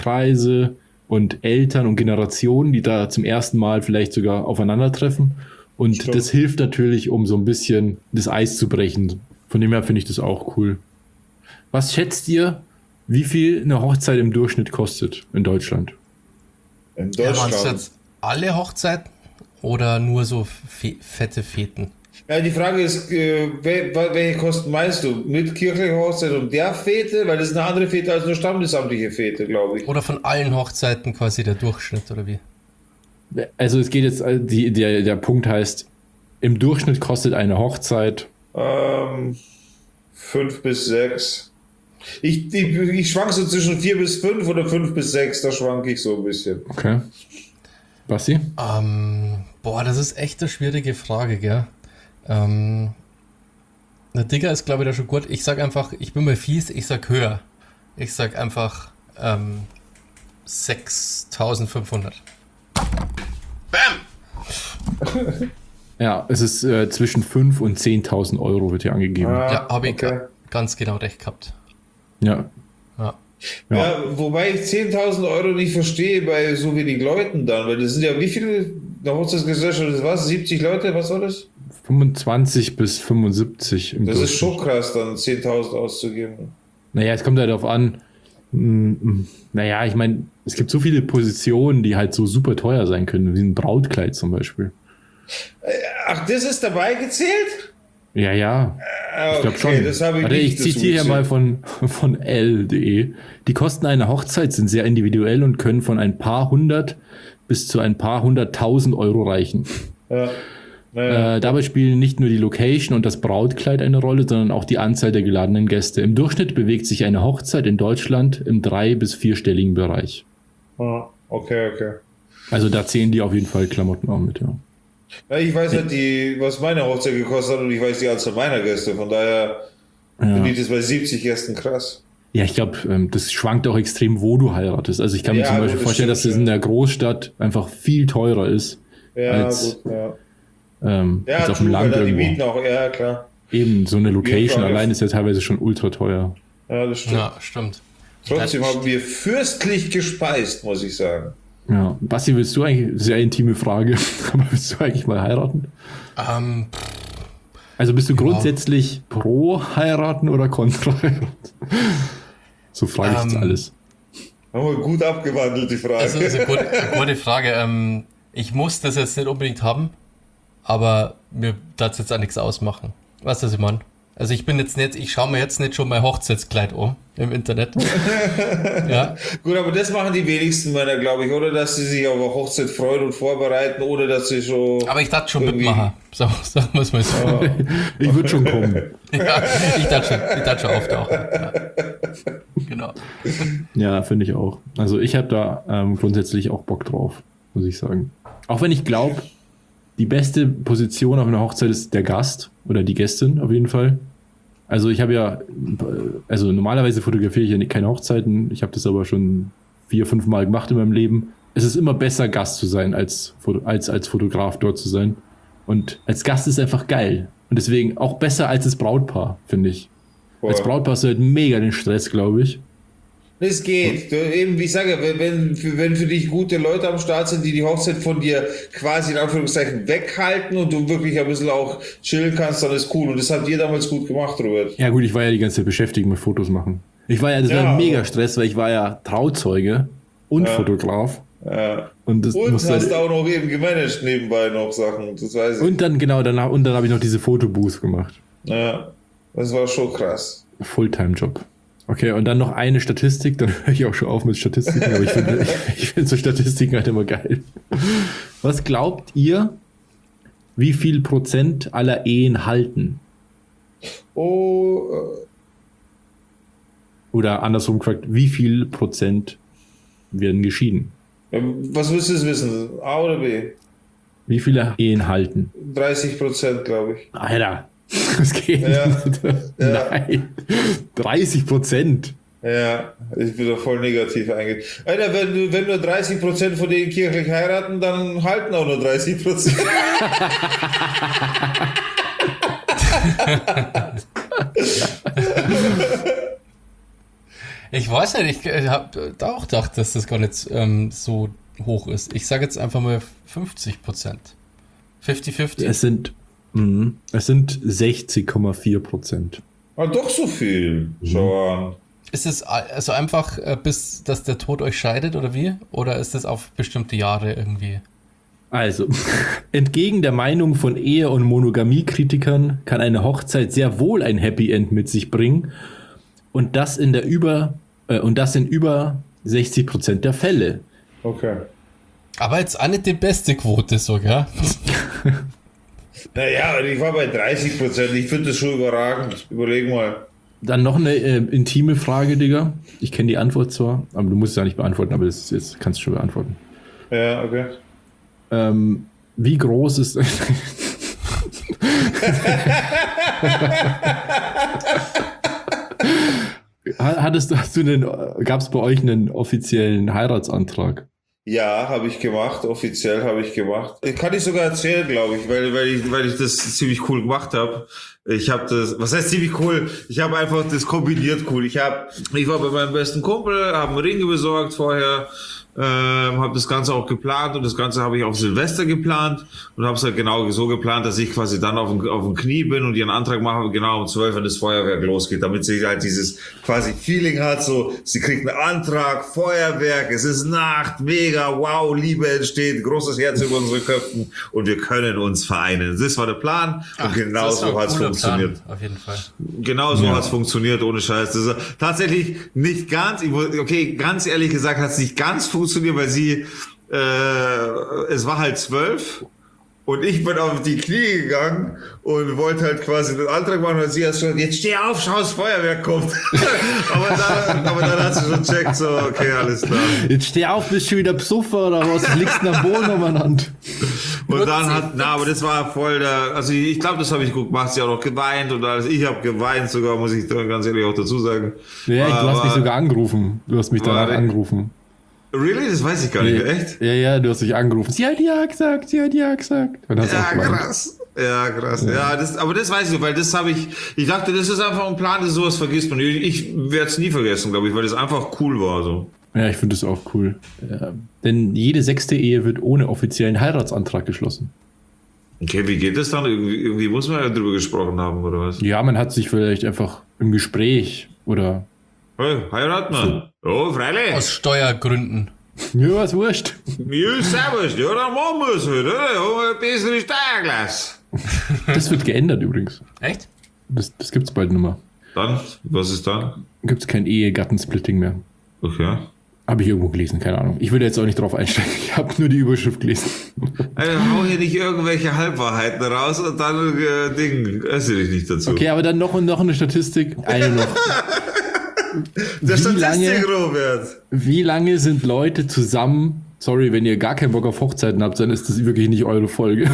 Freundeskreise und Eltern und Generationen, die da zum ersten Mal vielleicht sogar aufeinandertreffen. Und das hilft natürlich, um so ein bisschen das Eis zu brechen. Von dem her finde ich das auch cool. Was schätzt ihr, wie viel eine Hochzeit im Durchschnitt kostet in Deutschland? In Deutschland? Ja, jetzt alle Hochzeiten oder nur so fette Feten? Ja, die Frage ist, welche Kosten meinst du? Mit kirchlicher Hochzeit und der Fete? Weil das ist eine andere Fete als nur standesamtliche Fete, glaube ich. Oder von allen Hochzeiten quasi der Durchschnitt, oder wie? Also es geht jetzt, der Punkt heißt, im Durchschnitt kostet eine Hochzeit 5 bis 6. Ich schwank so zwischen 4 bis 5 oder 5 bis 6, da schwanke ich so ein bisschen. Okay. Basti? Das ist echt eine schwierige Frage, gell? Der Digger ist, glaube ich, da schon gut. Ich sag einfach, ich bin mal fies, ich sag höher. Ich sag einfach 6.500. Bam! Ja, es ist zwischen 5.000 und 10.000 Euro wird hier angegeben. Ja, habe ich ganz genau recht gehabt. Ja. Ja, wobei ich 10.000 Euro nicht verstehe bei so wenig Leuten dann, weil das sind ja wie viele, eine Hochzeitsgesellschaft, das was, 70 Leute, was war das? 25 bis 75 im Das ist schon krass, dann 10.000 auszugeben. Naja, es kommt halt darauf an, naja, ich meine, es gibt so viele Positionen, die halt so super teuer sein können, wie ein Brautkleid zum Beispiel. Ach, das ist dabei gezählt? Ja. Ich glaube schon. Das habe ich ich zitiere hier mal von L.de. Die Kosten einer Hochzeit sind sehr individuell und können von ein paar hundert bis zu ein paar 100.000 Euro reichen. Ja. Dabei spielen nicht nur die Location und das Brautkleid eine Rolle, sondern auch die Anzahl der geladenen Gäste. Im Durchschnitt bewegt sich eine Hochzeit in Deutschland im 3- bis 4-stelligen Bereich. Okay. Also da zählen die auf jeden Fall Klamotten auch mit, ja. Ja, ich weiß halt, was meine Hochzeit gekostet hat und ich weiß die Anzahl meiner Gäste. Von daher finde ich das bei 70 Gästen krass. Ja, ich glaube, das schwankt auch extrem, wo du heiratest. Also ich kann mir zum Beispiel vorstellen, dass das in der Großstadt einfach viel teurer ist als auf dem Land irgendwo. Die Mieten auch, ja klar. Eben, so eine Location allein ist ja teilweise schon ultra teuer. Ja, das stimmt. Ja, stimmt. Trotzdem haben wir fürstlich gespeist, muss ich sagen. Ja, Basti, willst du eigentlich, sehr intime Frage, aber willst du eigentlich mal heiraten? Also bist du grundsätzlich pro heiraten oder kontra heiraten? So frage ich jetzt alles. Haben wir gut abgewandelt, die Frage. Also ist eine gute Frage. Ich muss das jetzt nicht unbedingt haben, aber mir darf jetzt auch nichts ausmachen. Weißt du, was ich meine? Also ich schaue mir jetzt nicht schon mein Hochzeitskleid um im Internet. Ja. Gut, aber das machen die wenigsten Männer, glaube ich, oder? Dass sie sich auf eine Hochzeit freuen und vorbereiten, oder dass sie schon... Aber ich dachte schon mitmachen. Sagen wir es mal so. Ja. Ich würde schon kommen. Ja, ich dachte schon auftauchen. Ja. Genau. Ja, finde ich auch. Also ich habe da grundsätzlich auch Bock drauf, muss ich sagen. Auch wenn ich glaube, die beste Position auf einer Hochzeit ist der Gast oder die Gästin auf jeden Fall. Also ich habe normalerweise fotografiere ich ja keine Hochzeiten. Ich habe das aber schon 4-5 Mal gemacht in meinem Leben. Es ist immer besser, Gast zu sein, als Fotograf dort zu sein. Und als Gast ist einfach geil. Und deswegen auch besser als das Brautpaar, finde ich. Boah. Als Brautpaar hast du halt mega den Stress, glaube ich. Es geht. Eben, wie ich sage, wenn für dich gute Leute am Start sind, die die Hochzeit von dir quasi in Anführungszeichen weghalten und du wirklich ein bisschen auch chillen kannst, dann ist cool. Und das habt ihr damals gut gemacht, Robert. Ja gut, ich war ja die ganze Zeit beschäftigt mit Fotos machen. Das war mega Stress, weil ich war ja Trauzeuge und Fotograf. Ja. Und hast auch noch eben gemanagt nebenbei noch Sachen. Das weiß ich. Und dann habe ich noch diese Fotobooth gemacht. Ja, das war schon krass. Fulltime-Job. Okay, und dann noch eine Statistik, dann höre ich auch schon auf mit Statistiken, aber ich finde so Statistiken halt immer geil. Was glaubt ihr, wie viel Prozent aller Ehen halten? Oder andersrum gefragt, wie viel Prozent werden geschieden? Was willst du jetzt wissen? A oder B? Wie viele Ehen halten? 30%, glaube ich. Alter, das geht nicht. Nein, 30%. Ja, ich bin doch voll negativ eingegangen. Alter, wenn nur 30% von denen kirchlich heiraten, dann halten auch nur 30%. Ich weiß nicht, ich habe auch gedacht, dass das gar nicht so hoch ist. Ich sage jetzt einfach mal 50%. 50-50? Es sind 60,4%. Ah, doch so viel. Schau an. Ist es also einfach, bis dass der Tod euch scheidet oder wie? Oder ist es auf bestimmte Jahre irgendwie? Also, entgegen der Meinung von Ehe- und Monogamie-Kritikern kann eine Hochzeit sehr wohl ein Happy End mit sich bringen und das in über 60% der Fälle. Okay. Aber jetzt auch nicht die beste Quote so, gell? Naja, ich war bei 30%. Ich finde das schon überragend. Überleg mal. Dann noch eine intime Frage, Digga. Ich kenne die Antwort zwar, aber du musst es ja nicht beantworten, aber das jetzt kannst du schon beantworten. Ja, okay. Wie groß ist... Gab es bei euch einen offiziellen Heiratsantrag? Ja, habe ich gemacht. Offiziell habe ich gemacht. Kann ich sogar erzählen, glaube ich, weil ich das ziemlich cool gemacht habe. Ich habe das, was heißt ziemlich cool? Ich habe einfach das kombiniert cool. Ich war bei meinem besten Kumpel, habe einen Ring besorgt vorher, habe das Ganze auch geplant und das Ganze habe ich auf Silvester geplant und habe es halt genau so geplant, dass ich quasi dann auf dem Knie bin und ihren Antrag mache, genau um 12, wenn das Feuerwerk losgeht, damit sie halt dieses quasi Feeling hat, so, sie kriegt einen Antrag, Feuerwerk, es ist Nacht, mega, wow, Liebe entsteht, großes Herz über unsere Köpfen und wir können uns vereinen. Das war der Plan und genau so hat es funktioniert. Plan, auf jeden Fall. Genau so hat es funktioniert, ohne Scheiß. Das ist tatsächlich nicht ganz, ganz ehrlich gesagt hat es nicht ganz funktioniert, weil es war halt 12 und ich bin auf die Knie gegangen und wollte halt quasi den Antrag machen und sie hat schon, jetzt steh auf, schau, das Feuerwerk kommt. aber dann hat sie schon checkt, so, okay, alles klar. Jetzt steh auf, bist du wieder besoffen oder was? Liegst du am Boden umeinander? Und dann aber das war voll also ich glaube, das habe ich gut gemacht, sie hat auch noch geweint und alles. Ich habe geweint sogar, muss ich ganz ehrlich auch dazu sagen. Ja, du hast mich sogar angerufen. Du hast mich danach angerufen. Really? Das weiß ich gar nicht, echt? Ja, du hast dich angerufen. Sie hat ja gesagt. Ja, krass. Ja, krass. Ja, aber das weiß ich, weil das habe ich dachte, das ist einfach ein Plan, dass sowas vergisst man. Ich werde es nie vergessen, glaube ich, weil das einfach cool war, so. Ja, ich finde das auch cool. Ja, denn jede 6. Ehe wird ohne offiziellen Heiratsantrag geschlossen. Okay, wie geht das dann? Irgendwie muss man ja drüber gesprochen haben, oder was? Ja, man hat sich vielleicht einfach im Gespräch oder... Hey, heiraten wir. Oh, freilich. Aus Steuergründen. Mir war's wurscht. Mir ist servus, ja, dann machen wir es halt, oder? Haben wir eine bessere Steuerklasse. Das wird geändert übrigens. Echt? Das gibt's bald nicht mehr. Dann? Was ist dann? Gibt's kein Ehegattensplitting mehr. Okay. Habe ich irgendwo gelesen, keine Ahnung. Ich würde jetzt auch nicht drauf einsteigen. Ich habe nur die Überschrift gelesen. Hau hier nicht irgendwelche Halbwahrheiten raus und dann äußere dich nicht dazu. Okay, aber dann noch eine Statistik. Eine noch. Wie lange sind Leute zusammen? Sorry, wenn ihr gar keinen Bock auf Hochzeiten habt, dann ist das wirklich nicht eure Folge.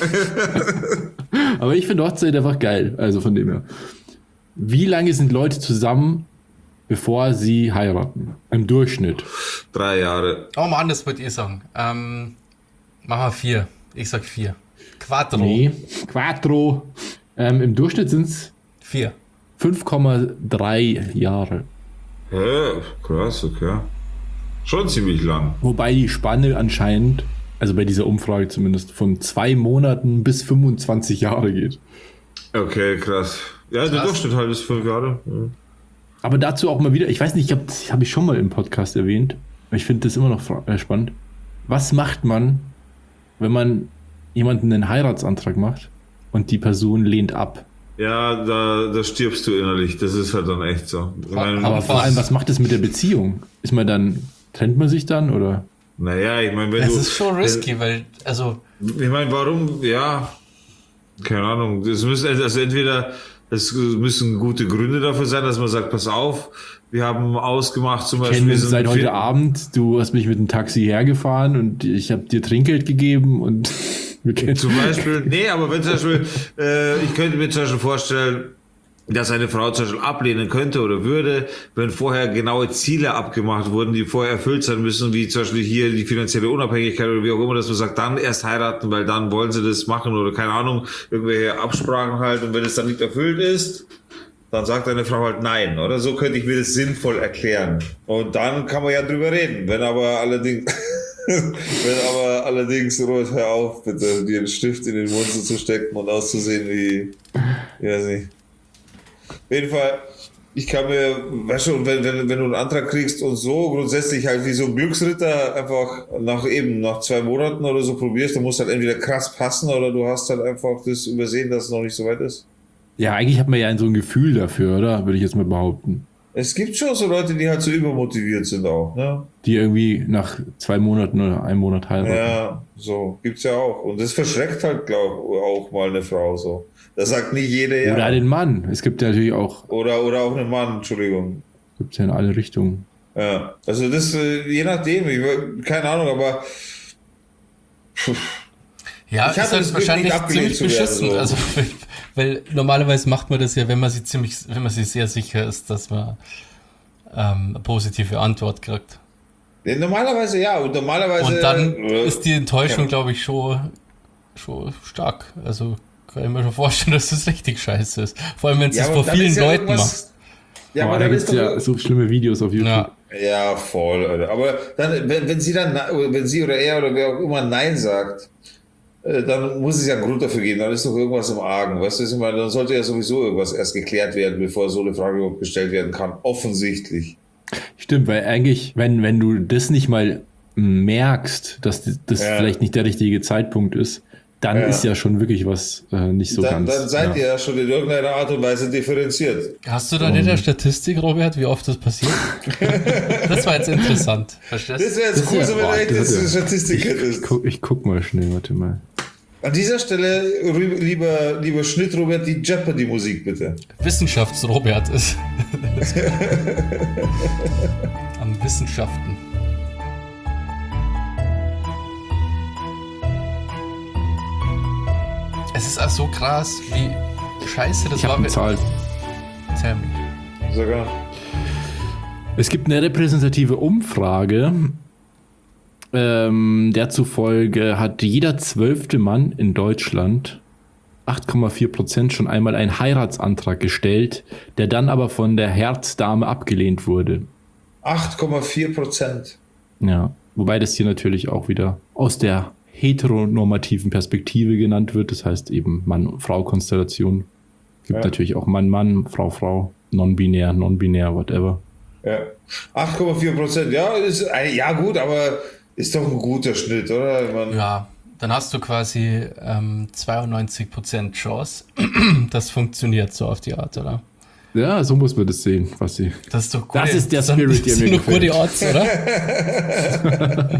Aber ich finde Hochzeit einfach geil. Also von dem her. Wie lange sind Leute zusammen, bevor sie heiraten? Im Durchschnitt. 3 Jahre. Oh Mann, das wollte ich sagen. Machen wir 4. Ich sag 4. Quattro. Nee, Quattro. Im Durchschnitt sind es 4. 5,3 Jahre. Ja, krass, okay. Schon ziemlich lang. Wobei die Spanne anscheinend, also bei dieser Umfrage zumindest, von 2 Monaten bis 25 Jahre geht. Okay, krass. Ja, der Durchschnitt halt ist 5 Jahre. Ja. Aber dazu auch mal wieder, ich weiß nicht, hab ich schon mal im Podcast erwähnt, ich finde das immer noch spannend. Was macht man, wenn man jemanden einen Heiratsantrag macht und die Person lehnt ab? Ja, da stirbst du innerlich. Das ist halt dann echt so. Aber vor allem, was macht das mit der Beziehung? Trennt man sich dann, oder? Naja, ich meine, das ist schon risky, weil, also... Ich meine, warum, ja, keine Ahnung. Es müssen gute Gründe dafür sein, dass man sagt, pass auf, wir haben ausgemacht zum Beispiel... Wir seit heute Abend, du hast mich mit dem Taxi hergefahren und ich habe dir Trinkgeld gegeben und... Zum Beispiel, nee, aber wenn zum Beispiel, ich könnte mir zum Beispiel vorstellen, dass eine Frau zum Beispiel ablehnen könnte oder würde, wenn vorher genaue Ziele abgemacht wurden, die vorher erfüllt sein müssen, wie zum Beispiel hier die finanzielle Unabhängigkeit oder wie auch immer, dass man sagt, dann erst heiraten, weil dann wollen sie das machen oder keine Ahnung, irgendwelche Absprachen halt und wenn es dann nicht erfüllt ist, dann sagt eine Frau halt nein, oder? So könnte ich mir das sinnvoll erklären. Und dann kann man ja drüber reden. Wenn aber allerdings... Wenn aber allerdings, Robert, hör auf, bitte, dir einen Stift in den Mund zu stecken und auszusehen wie, ich weiß nicht. Auf jeden Fall, ich kann mir, weißt du, wenn du einen Antrag kriegst und so grundsätzlich halt wie so ein Glücksritter einfach nach 2 Monaten oder so probierst, dann muss halt entweder krass passen oder du hast halt einfach das übersehen, dass es noch nicht so weit ist. Ja, eigentlich hat man ja so ein Gefühl dafür, oder? Würde ich jetzt mal behaupten. Es gibt schon so Leute, die halt so übermotiviert sind auch, ne? Die irgendwie nach 2 Monaten oder 1 Monat heiraten. Ja, so, gibt's ja auch. Und das verschreckt halt, glaube ich, auch mal eine Frau so. Das sagt nicht jeder ja. Oder den Mann. Es gibt ja natürlich auch. Oder auch einen Mann, Entschuldigung. Gibt's ja in alle Richtungen. Ja, also das, je nachdem, keine Ahnung, aber. Ja, ich ist halt wahrscheinlich ziemlich beschissen. So. Also, weil normalerweise macht man das ja, wenn man sich sehr sicher ist, dass man eine positive Antwort kriegt. Ja, normalerweise ja, und dann ist die Enttäuschung, glaube ich, schon stark. Also kann ich mir schon vorstellen, dass das richtig scheiße ist. Vor allem, wenn es vor vielen Leuten macht. Ja, aber da gibt es ja so schlimme Videos auf YouTube. Ja, voll, Alter. Aber dann, wenn sie oder er oder wer auch immer Nein sagt, dann muss es ja einen Grund dafür geben, dann ist doch irgendwas im Argen, weißt du, dann sollte ja sowieso irgendwas erst geklärt werden, bevor so eine Frage überhaupt gestellt werden kann, offensichtlich. Stimmt, weil eigentlich, wenn du das nicht mal merkst, dass das vielleicht nicht der richtige Zeitpunkt ist, dann ist ja schon wirklich was nicht so ganz. Dann seid ihr ja schon in irgendeiner Art und Weise differenziert. Hast du da nicht eine Statistik, Robert, wie oft das passiert? Das war jetzt interessant. Verstehst du? Das wäre jetzt cool, wenn du echt eine Statistik hättest. Ich guck mal schnell, warte mal. An dieser Stelle, lieber Schnitt, Robert, die Jeopardy-Musik bitte. Wissenschafts-Robert ist. Am Wissenschaften. Es ist auch so krass, wie scheiße das war. Zahl. Tell me. Sogar. Es gibt eine repräsentative Umfrage, der zufolge hat jeder 12. Mann in Deutschland 8,4% schon einmal einen Heiratsantrag gestellt, der dann aber von der Herzdame abgelehnt wurde. 8,4%. Ja, wobei das hier natürlich auch wieder aus der heteronormativen Perspektive genannt wird, das heißt eben Mann-Frau-Konstellation. Gibt natürlich auch Mann-Mann, Frau-Frau, non-binär, whatever. Ja, 8,4%, ja gut, aber ist doch ein guter Schnitt, oder? Ja, dann hast du quasi 92% Chance. Das funktioniert so auf die Art, oder? Ja, so muss man das sehen, Basti. Das ist doch gut. Das ist der Spirit, der mir gefällt. Das sind nur gute Odds, oder?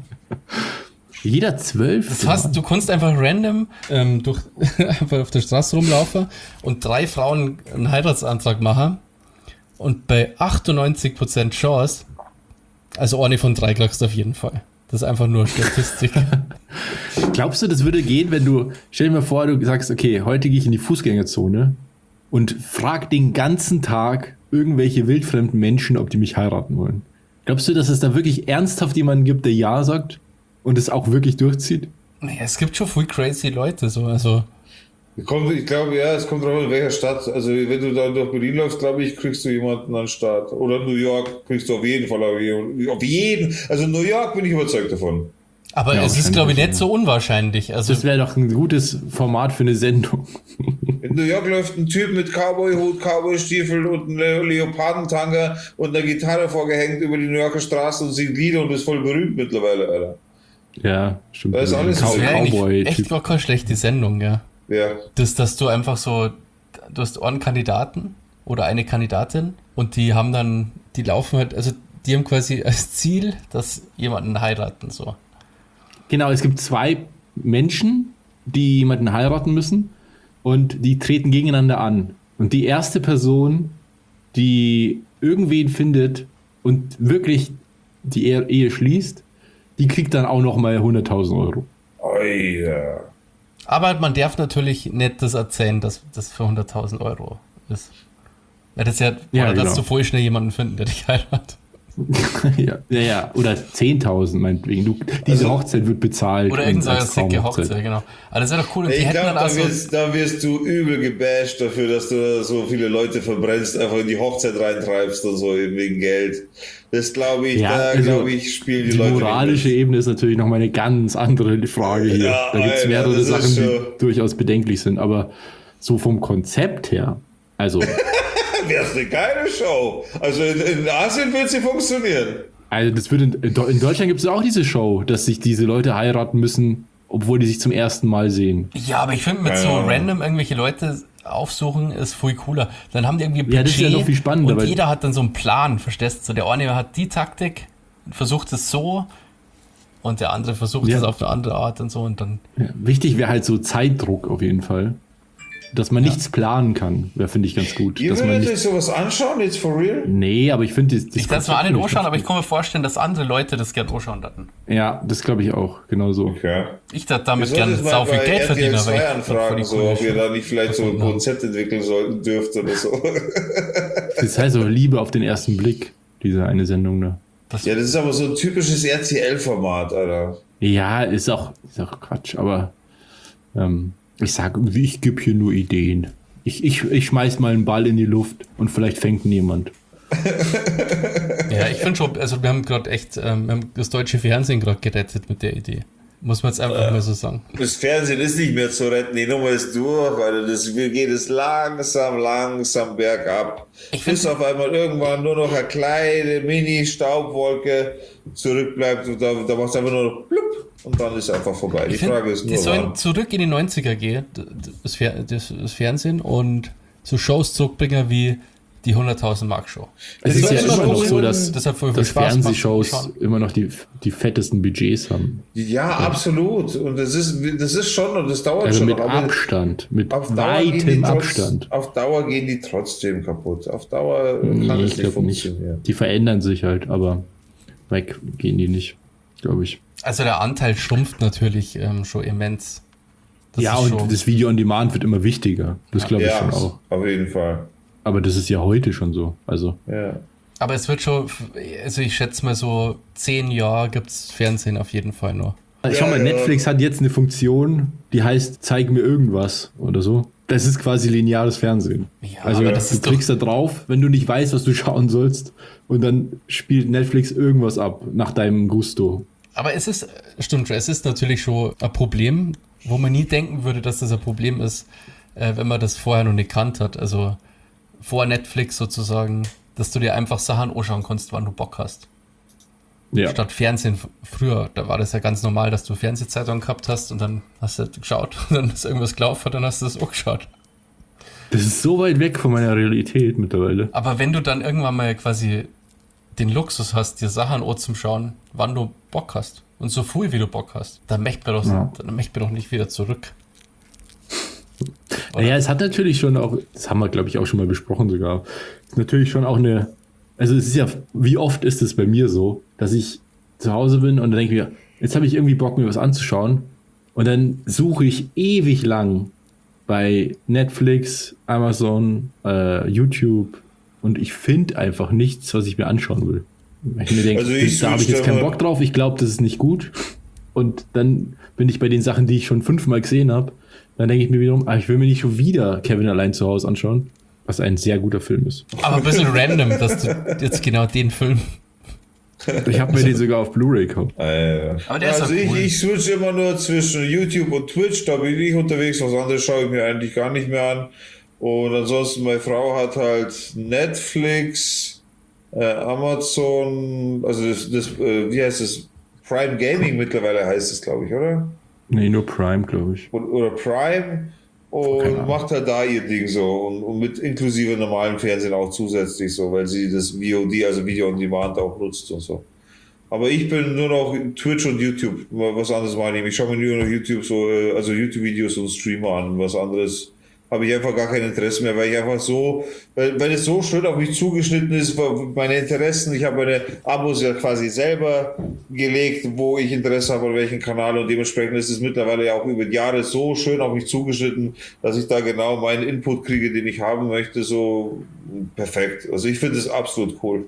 Jeder 12. Das heißt, du kannst einfach random einfach auf der Straße rumlaufen und 3 Frauen einen Heiratsantrag machen und bei 98% Chance, also eine von 3 kriegst du auf jeden Fall. Das ist einfach nur Statistik. Glaubst du, das würde gehen, wenn du, stell dir mal vor, du sagst, okay, heute gehe ich in die Fußgängerzone und frag den ganzen Tag irgendwelche wildfremden Menschen, ob die mich heiraten wollen. Glaubst du, dass es da wirklich ernsthaft jemanden gibt, der Ja sagt? Und es auch wirklich durchzieht? Naja, es gibt schon voll crazy Leute, so, also. Ich glaube, es kommt drauf an, in welcher Stadt. Also, wenn du da durch Berlin läufst, glaube ich, kriegst du jemanden an den Start. Oder New York kriegst du auf jeden Fall. Also, New York bin ich überzeugt davon. Aber es ist, glaube ich, nicht so unwahrscheinlich. Also, das wäre doch ein gutes Format für eine Sendung. In New York läuft ein Typ mit Cowboy-Hut, Cowboy-Stiefel und einem Leopardentanga und einer Gitarre vorgehängt über die New Yorker Straße und singt Lieder und ist voll berühmt mittlerweile, Alter. Ja, stimmt. Das ist alles Cowboy-Typ. Echt gar keine schlechte Sendung, ja. Ja. Dass du einfach so, du hast einen Kandidaten oder eine Kandidatin und die laufen halt, also die haben quasi als Ziel, dass jemanden heiraten, so. Genau, es gibt 2 Menschen, die jemanden heiraten müssen und die treten gegeneinander an. Und die erste Person, die irgendwen findet und wirklich die Ehe schließt, die kriegt dann auch nochmal 100.000 Euro. Oh ja. Aber man darf natürlich nicht das erzählen, dass das für 100.000 Euro ist. Weil das ja, oder genau. dass du vorher schnell jemanden finden, der dich heiratet. ja, oder 10.000 meinetwegen. Diese Hochzeit wird bezahlt. Oder irgendeine sicke Hochzeit, genau. Aber das wäre doch cool. Und ich glaube, da wirst du übel gebasht dafür, dass du so viele Leute verbrennst, einfach in die Hochzeit reintreibst und so wegen Geld. Das glaube ich, spielen die Leute. Die moralische Ebene ist natürlich nochmal eine ganz andere Frage hier. Ja, da gibt es mehrere Sachen, die durchaus bedenklich sind, aber so vom Konzept her, also... Wäre eine geile Show. Also in Asien wird sie funktionieren. Also das wird in Deutschland gibt es auch diese Show, dass sich diese Leute heiraten müssen, obwohl die sich zum ersten Mal sehen. Ja, aber ich finde, mit so random irgendwelche Leute aufsuchen ist viel cooler. Dann haben die irgendwie Budget, das ist ja noch viel spannender. Und jeder hat dann so einen Plan, verstehst du? Der eine hat die Taktik, versucht es so und der andere versucht es auf eine andere Art und so. Und dann wichtig wäre halt so Zeitdruck auf jeden Fall. Dass man nichts planen kann, finde ich ganz gut. Ihr würdet euch sowas anschauen, jetzt for real? Nee, aber ich finde das ich kann es mal an den anschauen, aber ich kann mir vorstellen, dass andere Leute das gerne anschauen hatten. Ja, das glaube ich auch, genau so. Okay. Ich dachte damit gerne sau viel Geld verdienen, aber ich anfragen, so, ob ihr da nicht vielleicht so ein Konzept entwickeln sollten dürft oder so. Das heißt so Liebe auf den ersten Blick, diese eine Sendung da. Das ist aber so ein typisches RTL-Format, Alter. Ja, ist auch Quatsch, aber ich sage, ich gebe hier nur Ideen. Ich schmeiß mal einen Ball in die Luft und vielleicht fängt ihn jemand. Ja, ich finde schon, also wir haben gerade echt wir haben das deutsche Fernsehen gerade gerettet mit der Idee. Muss man jetzt einfach mal so sagen. Das Fernsehen ist nicht mehr zu retten, die Nummer ist durch, weil wir geht es langsam bergab. Bis auf einmal irgendwann nur noch eine kleine Mini-Staubwolke zurückbleibt und da macht es einfach nur noch blub und dann ist es einfach vorbei. Die Frage ist nur, die sollen zurück in die 90er gehen, das Fernsehen, und so Shows zurückbringen wie die 100.000 Mark Show. Es ist ja immer noch so, dass Fernsehshows immer noch die fettesten Budgets haben. Ja, absolut. Und das ist schon, und das dauert also schon. Mit Abstand, mit weitem Abstand. Auf Dauer gehen die trotzdem kaputt. Auf Dauer kann es nicht funktionieren. Nicht. Die verändern sich halt, aber weg gehen die nicht, glaube ich. Also der Anteil schrumpft natürlich schon immens. Und das Video on Demand wird immer wichtiger. Das glaube ich schon auch. Auf jeden Fall. Aber das ist ja heute schon so. Also. Ja. Aber es wird schon, also ich schätze mal so 10 Jahre gibt es Fernsehen auf jeden Fall noch. Schau mal, Netflix hat jetzt eine Funktion, die heißt, zeig mir irgendwas oder so. Das ist quasi lineares Fernsehen. Ja, also du klickst da drauf, wenn du nicht weißt, was du schauen sollst, und dann spielt Netflix irgendwas ab, nach deinem Gusto. Aber es ist natürlich schon ein Problem, wo man nie denken würde, dass das ein Problem ist, wenn man das vorher noch nicht gekannt hat. Also vor Netflix sozusagen, dass du dir einfach Sachen anschauen kannst, wann du Bock hast. Ja. Statt Fernsehen früher, da war das ja ganz normal, dass du Fernsehzeitungen gehabt hast und dann hast du geschaut und dann ist irgendwas gelaufen und dann hast du das auch geschaut. Das ist so weit weg von meiner Realität mittlerweile. Aber wenn du dann irgendwann mal quasi den Luxus hast, dir Sachen zum Schauen, wann du Bock hast und so viel wie du Bock hast, dann möchte man doch nicht wieder zurück. Naja, es hat natürlich schon auch, das haben wir glaube ich auch schon mal besprochen sogar, ist natürlich schon auch also es ist ja, wie oft ist es bei mir so, dass ich zu Hause bin und dann denke ich mir, jetzt habe ich irgendwie Bock, mir was anzuschauen, und dann suche ich ewig lang bei Netflix, Amazon, YouTube, und ich finde einfach nichts, was ich mir anschauen will. Ich mir denke, da habe ich jetzt keinen Bock drauf, ich glaube, das ist nicht gut, und dann bin ich bei den Sachen, die ich schon 5-mal gesehen habe, dann denke ich mir wiederum, ich will mir nicht schon wieder Kevin allein zu Hause anschauen, was ein sehr guter Film ist. Aber ein bisschen random, dass du jetzt genau den Film... Ich habe mir den sogar auf Blu-ray gekauft. Aber der ist cool. Ich switch immer nur zwischen YouTube und Twitch, da bin ich unterwegs, was anderes schaue ich mir eigentlich gar nicht mehr an. Und ansonsten, meine Frau hat halt Netflix, Amazon, also wie heißt das? Prime Gaming mittlerweile heißt es, glaube ich, oder? Nee, nur Prime, glaube ich. Oder Prime, und macht halt da ihr Ding so, und mit inklusive normalem Fernsehen auch zusätzlich so, weil sie das VOD, also Video on Demand, auch nutzt und so. Aber ich bin nur noch Twitch und YouTube, was anderes meine ich. Ich schaue mir nur noch YouTube also YouTube-Videos und Streamer an, was anderes habe ich einfach gar kein Interesse mehr, weil ich einfach weil es so schön auf mich zugeschnitten ist, meine Interessen. Ich habe meine Abos ja quasi selber gelegt, wo ich Interesse habe, an welchen Kanal, und dementsprechend ist es mittlerweile ja auch über die Jahre so schön auf mich zugeschnitten, dass ich da genau meinen Input kriege, den ich haben möchte, so perfekt. Also ich finde es absolut cool.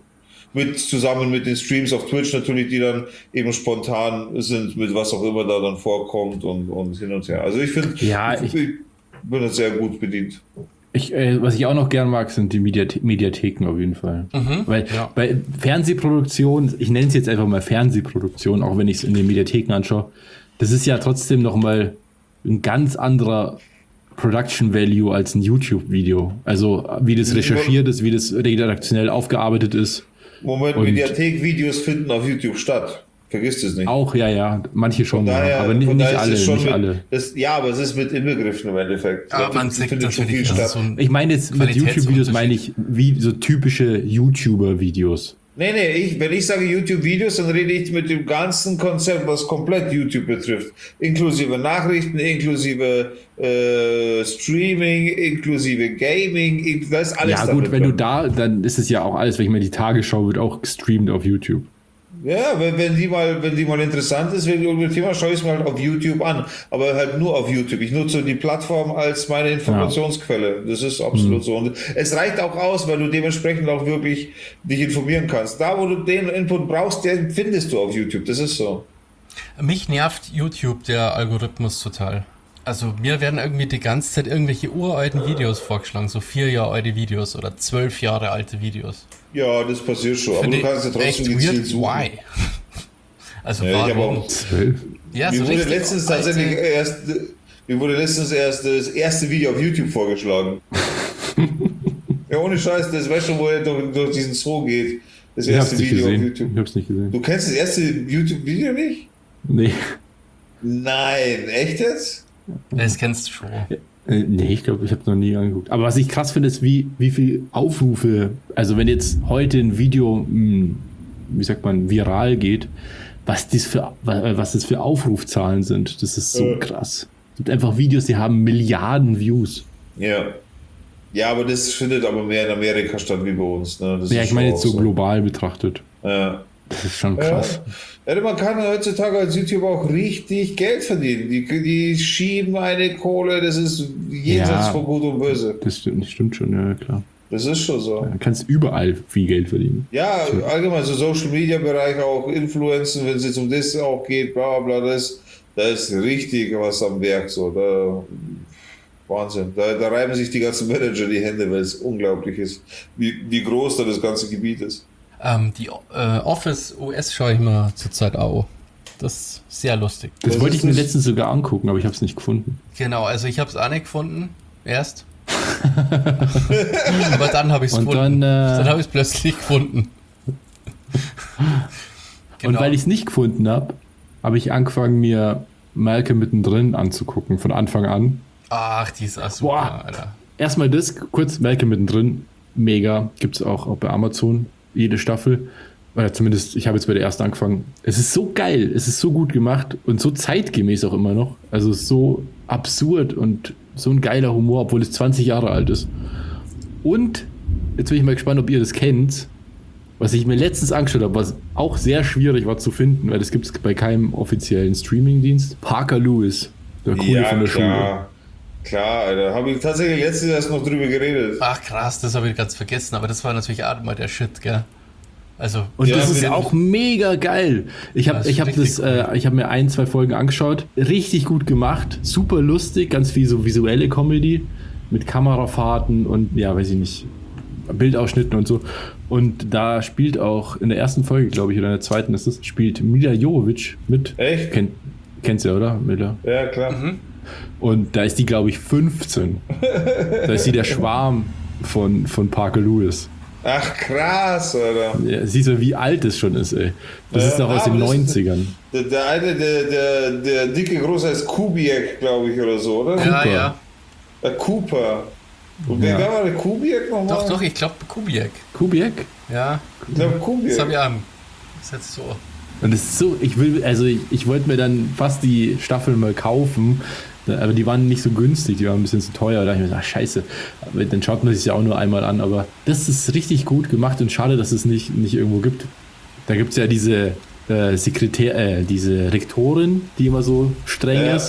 zusammen mit den Streams auf Twitch natürlich, die dann eben spontan sind, mit was auch immer da dann vorkommt und hin und her. Also ich finde, ich bin jetzt sehr gut bedient. Was ich auch noch gern mag, sind die Mediatheken auf jeden Fall. Weil bei Fernsehproduktion, ich nenne es jetzt einfach mal Fernsehproduktion, auch wenn ich es in den Mediatheken anschaue, das ist ja trotzdem nochmal ein ganz anderer Production Value als ein YouTube-Video. Also wie das recherchiert ist, wie das redaktionell aufgearbeitet ist. Mediathek-Videos finden auf YouTube statt. Vergiss das nicht. Auch, ja. Manche schon, aber nicht alle. Aber es ist mit inbegriffen im Endeffekt. Aber man sieht natürlich so ich meine jetzt mit YouTube-Videos meine ich wie so typische YouTuber-Videos. Nee, wenn ich sage YouTube-Videos, dann rede ich mit dem ganzen Konzept, was komplett YouTube betrifft. Inklusive Nachrichten, inklusive Streaming, inklusive Gaming, das ist alles. Ja gut, wenn du dann ist es ja auch alles, wenn ich mir die Tagesschau wird auch gestreamt auf YouTube. Ja, wenn die mal interessant ist, wegen irgendeinem Thema, schaue ich es mir halt auf YouTube an. Aber halt nur auf YouTube. Ich nutze die Plattform als meine Informationsquelle. Das ist absolut so. Und es reicht auch aus, weil du dementsprechend auch wirklich dich informieren kannst. Da, wo du den Input brauchst, den findest du auf YouTube. Das ist so. Mich nervt YouTube, der Algorithmus total. Also mir werden irgendwie die ganze Zeit irgendwelche uralten Videos vorgeschlagen, so 4 Jahre alte Videos oder 12 Jahre alte Videos. Ja, das passiert schon, aber du kannst ja trotzdem gezielt suchen. Why? Also ja, warum? Ja, mir wurde letztens tatsächlich erst das erste Video auf YouTube vorgeschlagen. Ja, ohne Scheiß, das weißt du, wo er durch diesen Zoo geht. Das erste Video auf YouTube. Ich hab's nicht gesehen. Du kennst das erste YouTube-Video nicht? Nee. Nein, echt jetzt? Das kennst du schon. Nee, ich glaube, ich habe es noch nie angeguckt. Aber was ich krass finde, ist, wie viel Aufrufe, also wenn jetzt heute ein Video, wie sagt man, viral geht, was das für Aufrufzahlen sind, das ist so krass. Es gibt einfach Videos, die haben Milliarden Views. Ja. Ja, aber das findet aber mehr in Amerika statt wie bei uns. Ne? Das ich meine jetzt so global betrachtet. Ja. Das ist schon krass. Ja, man kann heutzutage als YouTuber auch richtig Geld verdienen. Die schieben eine Kohle, das ist jenseits von Gut und Böse. Das stimmt schon, ja klar. Das ist schon so. Du kannst überall viel Geld verdienen. Ja, allgemein so Social Media Bereich, auch Influenzen, wenn es jetzt um das auch geht, bla bla, da ist richtig was am Werk. So. Wahnsinn. Da reiben sich die ganzen Manager die Hände, weil es unglaublich ist, wie groß da das ganze Gebiet ist. Die Office OS schaue ich mir zurzeit auch. Das ist sehr lustig. Das wollte ich mir letztens sogar angucken, aber ich habe es nicht gefunden. Genau, also ich habe es auch nicht gefunden. Erst. Aber dann habe ich es gefunden. Dann habe ich es plötzlich gefunden. Genau. Und weil ich es nicht gefunden habe, habe ich angefangen, mir Malcolm mittendrin anzugucken, von Anfang an. Ach, die ist auch super, Alter. Erstmal das, kurz Malcolm mittendrin. Mega. Gibt es auch bei Amazon. Jede Staffel, oder zumindest, ich habe jetzt bei der ersten angefangen. Es ist so geil, es ist so gut gemacht und so zeitgemäß auch immer noch. Also so absurd und so ein geiler Humor, obwohl es 20 Jahre alt ist. Und jetzt bin ich mal gespannt, ob ihr das kennt, was ich mir letztens angeschaut habe, was auch sehr schwierig war zu finden, weil das gibt es bei keinem offiziellen Streamingdienst. Parker Lewis, der Coole von der Schule. Klar, Alter. Habe ich tatsächlich letztens erst noch drüber geredet. Ach krass, das habe ich ganz vergessen, aber das war natürlich auch mal der Shit, gell? Also, und das ist auch mega geil. Ich habe mir 1-2 Folgen angeschaut. Richtig gut gemacht, super lustig, ganz viel so visuelle Comedy mit Kamerafahrten und weiß ich nicht, Bildausschnitten und so. Und da spielt auch in der ersten Folge, glaube ich, oder in der zweiten ist es, spielt Mila Jovovich mit. Echt? Kennst du ja, oder? Mila? Ja, klar. Mhm. Und da ist die, glaube ich, 15. Da ist sie der Schwarm von Parker Lewis. Ach, krass, Alter. Ja, siehst du, wie alt es schon ist, ey. Das ist noch aus den 90ern. Der eine, der dicke Große heißt Kubiak, glaube ich, oder so, oder? Ja. Cooper. Und wer war der Kubiak nochmal? Doch, ich glaube Kubiak. Kubiak? Ja. Ich glaube Kubiak. Das habe ich an. Das ist jetzt so. Und es ist so, ich wollte mir dann fast die Staffel mal kaufen, aber die waren nicht so günstig, die waren ein bisschen zu teuer. Da dachte ich mir, scheiße, aber dann schaut man sich ja auch nur einmal an, aber das ist richtig gut gemacht und schade, dass es nicht irgendwo gibt. Da gibt es ja diese diese Rektorin, die immer so streng ist.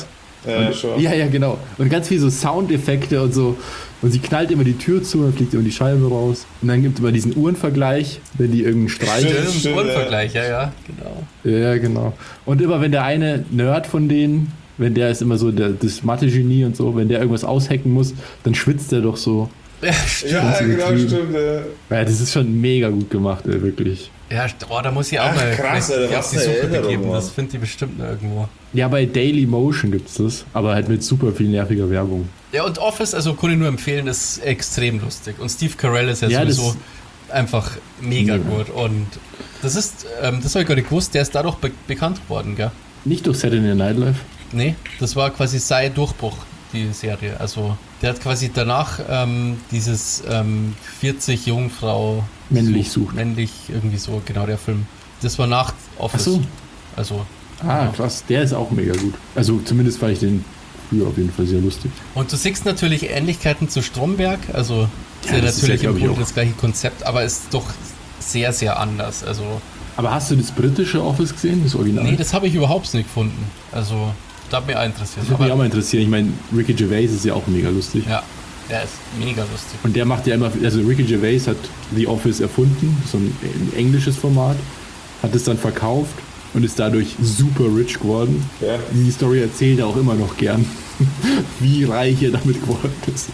Ja, genau. Und ganz viel so Soundeffekte und so. Und sie knallt immer die Tür zu, dann fliegt immer die Scheibe raus. Und dann gibt es immer diesen Uhrenvergleich, wenn die irgendeinen Streit... Stimmt, Uhrenvergleich, ja, genau. Ja, genau. Und immer wenn der eine Nerd von denen, wenn der ist immer so das Mathe-Genie und so, wenn der irgendwas aushacken muss, dann schwitzt der doch so. Ja, genau, stimmt. Ja, das ist schon mega gut gemacht, wirklich. Ja, da muss ich auch mal krass, Alter, auf die Suche begeben. Das findet ihr bestimmt irgendwo. Ja, bei Daily Motion gibt's das, aber halt mit super viel nerviger Werbung. Ja, und Office, also kann ich nur empfehlen, ist extrem lustig. Und Steve Carell ist ja sowieso einfach mega gut. Und das habe ich gar nicht gewusst, der ist dadurch bekannt geworden, gell? Nicht durch Saturday Night Live? Nee, das war quasi sein Durchbruch, die Serie. Also der hat quasi danach dieses 40 Jungfrau sucht. Männlich, irgendwie so, genau der Film. Das war nach Office. Ach so. Also, krass, der ist auch mega gut. Also zumindest fand ich den früher auf jeden Fall sehr lustig. Und du siehst natürlich Ähnlichkeiten zu Stromberg, also ist ja natürlich im Grunde das gleiche Konzept, aber ist doch sehr, sehr anders. Also, aber hast du das britische Office gesehen, das Original? Nee, das habe ich überhaupt nicht gefunden. Also, das hat mich auch interessiert. Das würde mich auch mal interessieren. Ich meine, Ricky Gervais ist ja auch mega lustig. Ja, der ist mega lustig. Und der macht ja immer, also Ricky Gervais hat The Office erfunden, so ein englisches Format, hat es dann verkauft und ist dadurch super rich geworden. Ja. Die Story erzählt er auch immer noch gern, wie reich er damit geworden ist.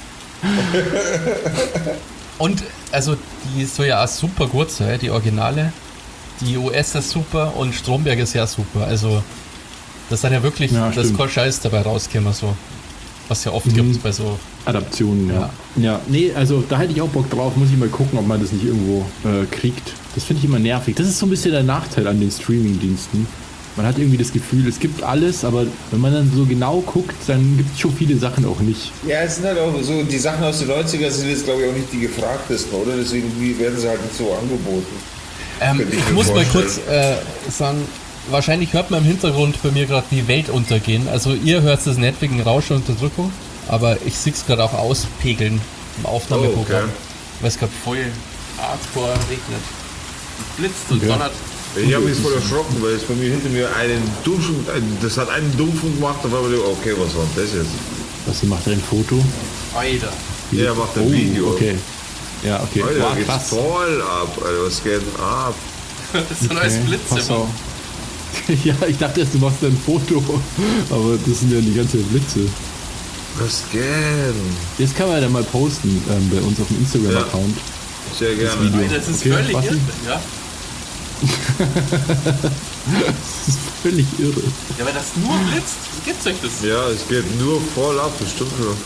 Und also die soll ja auch super gut sein, die Originale. Die US ist super und Stromberg ist ja super. Also das sind ja wirklich, das ist kein Scheiß dabei rausgekommen, so. Was ja oft gibt bei so Adaptionen, ja. Nee, also da hätte ich auch Bock drauf, muss ich mal gucken, ob man das nicht irgendwo kriegt. Das finde ich immer nervig. Das ist so ein bisschen der Nachteil an den Streaming-Diensten. Man hat irgendwie das Gefühl, es gibt alles, aber wenn man dann so genau guckt, dann gibt es schon viele Sachen auch nicht. Ja, es sind halt auch so, die Sachen aus den 90ern sind jetzt, glaube ich, auch nicht die gefragtesten, oder? Deswegen werden sie halt nicht so angeboten. Ich muss mal kurz sagen, wahrscheinlich hört man im Hintergrund bei mir gerade die Welt untergehen. Also ihr hört es nicht wegen Rauschunterdrückung, aber ich sehe es gerade auch auspegeln im Aufnahmeprogramm. Weil es gerade voll hardcore regnet. Es blitzt und donnert. Ich habe mich voll erschrocken, weil es bei mir hinter mir das hat einen Dumpfen gemacht, da war ich, okay, was war das jetzt? Was, macht er ein Foto? Alter. Ja, er macht ein Video. Okay. Ja, okay. Alter, da geht's voll ab, Alter, was geht ab? Das ist ein neues Blitze. Ja, ich dachte erst, du machst ein Foto, aber das sind ja die ganzen Blitze. Was geht? Jetzt kann man ja mal posten bei uns auf dem Instagram-Account. Ja, sehr gerne. Das, Alter, das ist völlig irre, ja? Das ist völlig irre. Ja, weil das nur blitzt, wie geht's euch das? Ja, es geht nur voll ab, bestimmt.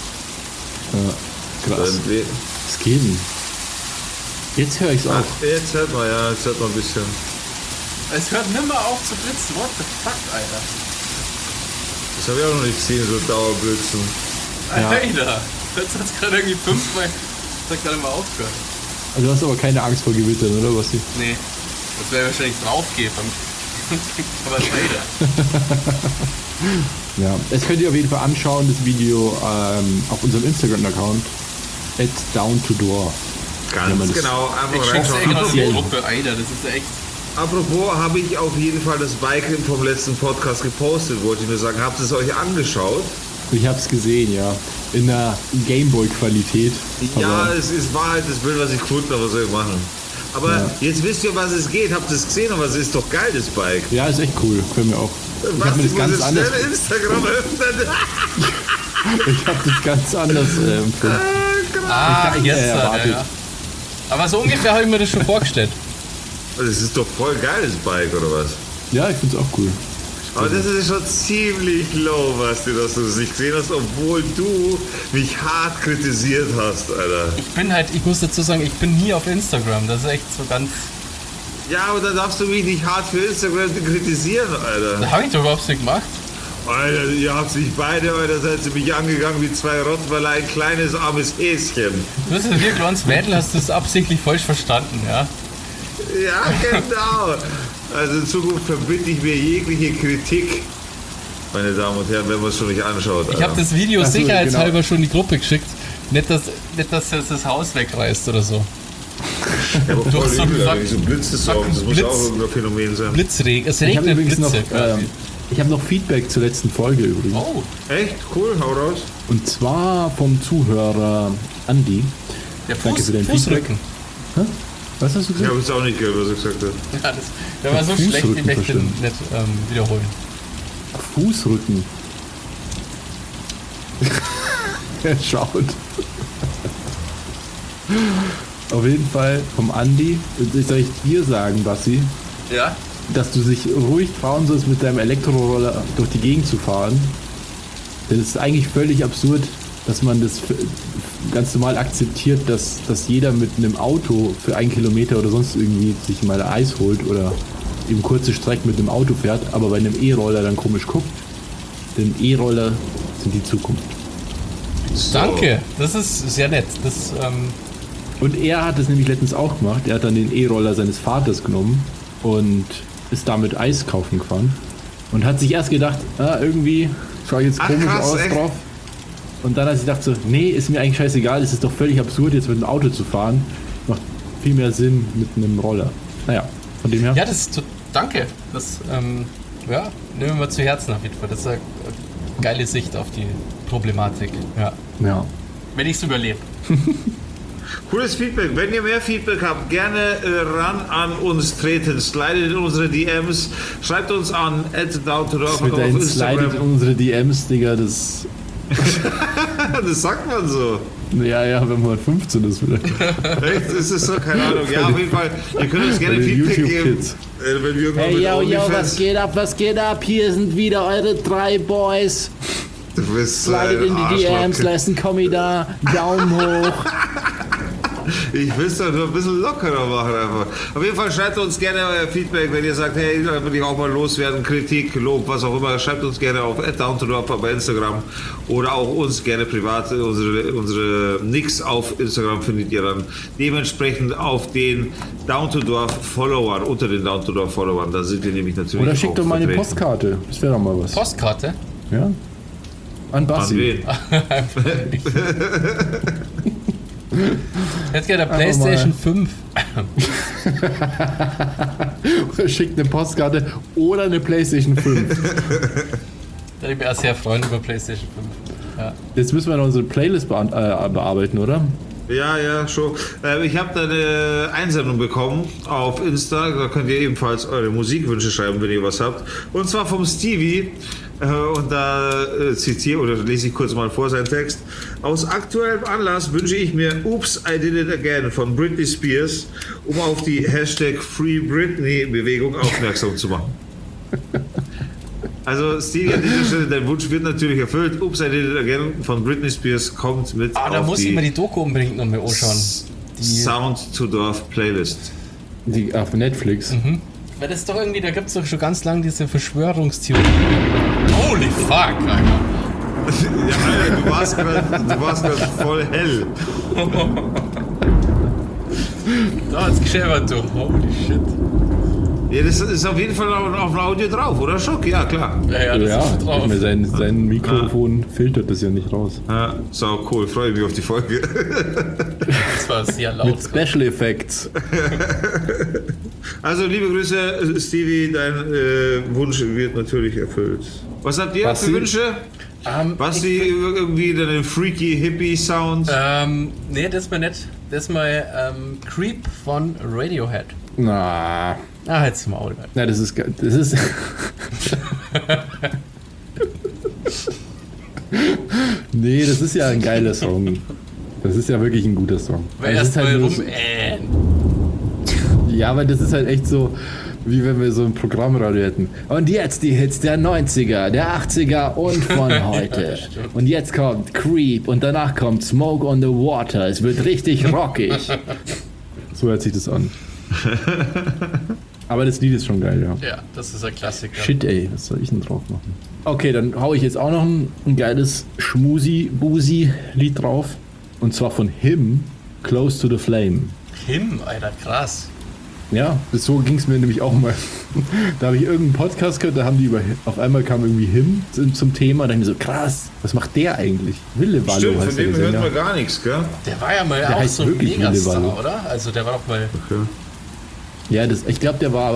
Ja, krass. Was geht denn? Jetzt höre ich's auch. Jetzt hört man ein bisschen. Es hört nimmer auf zu blitzen. What the fuck, Alter? Das habe ich auch noch nicht gesehen, so Dauerblitzen. Alter, das hat's gerade irgendwie 5-mal. Das hat gerade mal aufgehört. Also du hast aber keine Angst vor Gewittern, oder was? Nee. Das wäre wahrscheinlich draufgehen. Aber leider. Ja, das könnt ihr auf jeden Fall anschauen, das Video auf unserem Instagram-Account @down2door. Ganz genau, einfach reinschauen. Gruppe, Alter, das ist echt. Apropos, habe ich auf jeden Fall das Bike vom letzten Podcast gepostet, wollte ich nur sagen. Habt ihr es euch angeschaut? Ich habe es gesehen, ja. In der Gameboy-Qualität. Ja, es war halt das Bild, was ich gefunden habe, was soll ich machen. Aber jetzt wisst ihr, was es geht. Habt ihr es gesehen? Aber es ist doch geil, das Bike. Ja, ist echt cool. Können wir auch. Ich habe mir das ganz anders. Instagram öffnen. Ich habe das ganz anders empfunden. Ja. Aber so ungefähr habe ich mir das schon vorgestellt. Das ist doch voll geiles Bike, oder was? Ja, ich finde es auch cool. Aber das ist schon ziemlich low, was du das nicht gesehen hast, obwohl du mich hart kritisiert hast, Alter. Ich muss dazu sagen, ich bin nie auf Instagram. Das ist echt so ganz... Ja, aber da darfst du mich nicht hart für Instagram kritisieren, Alter. Das habe ich doch überhaupt nicht gemacht. Alter, ihr habt sich beide, Alter, seid ihr mich angegangen wie zwei Rottweiler, ein kleines, armes Häschen. Du hast ja wie ein kleines Mädel, hast du das absichtlich falsch verstanden, ja? Ja, genau. Also in Zukunft verbitte ich mir jegliche Kritik, meine Damen und Herren, wenn man es schon nicht anschaut. Ich habe das Video sicherheitshalber schon in die Gruppe geschickt. Nicht, dass jetzt das Haus wegreißt oder so. Ja, aber voll übel, so blitzt es auch. Das muss auch irgendein Phänomen sein. Blitzregen. Es regnet Blitze. Ich habe noch Feedback zur letzten Folge übrigens. Oh, echt? Cool, hau raus. Und zwar vom Zuhörer Andi. Der Danke für den Fußrücken. Feedback. Was hast du gesagt? Ich habe es auch nicht gehört, was er gesagt hat. Ja, der war so schlecht, den möchte ich nicht wiederholen. Fußrücken. Er schaut. Auf jeden Fall vom Andi. Und soll ich dir sagen, Bassi? Ja? Dass du dich ruhig trauen sollst, mit deinem Elektroroller durch die Gegend zu fahren. Denn es ist eigentlich völlig absurd, dass man das ganz normal akzeptiert, dass jeder mit einem Auto für 1 Kilometer oder sonst irgendwie sich mal Eis holt oder eben kurze Strecken mit einem Auto fährt, aber bei einem E-Roller dann komisch guckt. Denn E-Roller sind die Zukunft. So. Danke, das ist sehr nett. Und er hat es nämlich letztens auch gemacht. Er hat dann den E-Roller seines Vaters genommen und ist damit Eis kaufen gefahren. Und hat sich erst gedacht, irgendwie schaue ich jetzt komisch aus drauf. Und dann hat er sich gedacht so, nee, ist mir eigentlich scheißegal, es ist doch völlig absurd, jetzt mit dem Auto zu fahren. Macht viel mehr Sinn mit einem Roller. Naja, von dem her. Ja, danke. Das, nehmen wir mal zu Herzen auf jeden Fall. Das ist eine geile Sicht auf die Problematik. Ja. Wenn ich es überlebe. Cooles Feedback. Wenn ihr mehr Feedback habt, gerne ran an uns treten. Slidet in unsere DMs. Schreibt uns an @downtodorf auf Instagram. Slidet in unsere DMs, Digga, das... Das sagt man so. Ja, wenn man 15 ist vielleicht. Echt? Ist es so? Keine Ahnung. Ja, auf jeden Fall. Ihr könnt uns gerne Feedback geben. Wenn wir hey, yo, was geht ab? Hier sind wieder eure 3 Boys. Du bist Slidet in die DMs, lasst einen Kommi da, Daumen hoch. Ich will es doch nur ein bisschen lockerer machen einfach. Auf jeden Fall schreibt uns gerne euer Feedback, wenn ihr sagt, hey, da will ich auch mal loswerden, Kritik, Lob, was auch immer. Schreibt uns gerne auf @downtodorf bei Instagram oder auch uns gerne privat. Unsere Nicks auf Instagram findet ihr dann dementsprechend auf den Downtodorf Followern, unter den Downtodorf Followern. Da sind wir nämlich natürlich. Oder schickt doch mal eine Postkarte. Das wäre doch mal was. Postkarte? Ja. An Bassi. Jetzt geht der PlayStation 5. Schickt eine Postkarte oder eine PlayStation 5. Da ich mich auch sehr freuen über PlayStation 5. Ja. Jetzt müssen wir noch unsere Playlist bearbeiten, oder? Ja, schon. Ich habe da eine Einsendung bekommen auf Insta. Da könnt ihr ebenfalls eure Musikwünsche schreiben, wenn ihr was habt. Und zwar vom Stevie. Und da zitiere oder lese ich kurz mal vor seinen Text. Aus aktuellem Anlass wünsche ich mir Oops, I Did It Again von Britney Spears, um auf die #FreeBritney-Bewegung aufmerksam zu machen. Also Stevie, an dieser Stelle, dein Wunsch wird natürlich erfüllt. Oops, I Did It Again von Britney Spears kommt mit da muss ich mir die Doku unbedingt noch mal anschauen. Die Sound to Dorf Playlist. Die auf Netflix. Mhm. Weil das ist doch irgendwie, da gibt es doch schon ganz lange diese Verschwörungstheorie. Holy fuck, Alter. Ja, du warst gerade voll hell. Da hat's geschäbert, du. Holy shit. Ja, das ist auf jeden Fall auf dem Audio drauf, oder Schock? Ja, klar. Ja, das ist drauf. Sein Mikrofon filtert das ja nicht raus. Ja, so cool, freue mich auf die Folge. Das war sehr laut. Mit Special Effects. Also, liebe Grüße, Stevie, dein Wunsch wird natürlich erfüllt. Was habt ihr für Wünsche? Basti, irgendwie einen freaky Hippie-Sound? Nee, das mal nicht. Das mal Creep von Radiohead. Na. Halt's Maul. Na, das ist. Nee, das ist ja ein geiler Song. Das ist ja wirklich ein guter Song. Erst mal rum. Ja, aber das ist halt echt so, wie wenn wir so ein Programmradio hätten. Und jetzt die Hits der 90er, der 80er und von heute. Und jetzt kommt Creep und danach kommt Smoke on the Water. Es wird richtig rockig. So hört sich das an. Aber das Lied ist schon geil, ja. Ja, das ist ein Klassiker. Shit, ey, was soll ich denn drauf machen? Okay, dann hau ich jetzt auch noch ein geiles Schmusi-Busi-Lied drauf. Und zwar von Him, Close to the Flame. Him, Alter, krass. Ja, so ging es mir nämlich auch mal. Da habe ich irgendeinen Podcast gehört, da haben die auf einmal kam irgendwie Him zum Thema. Da dachte ich mir so, krass, was macht der eigentlich? Wille Wallo. Stimmt, von dem hört man gar nichts, gell? Der war ja mal der auch so ein Megastar, oder? Also der war doch mal... Okay. Ja, ich glaube, der war aber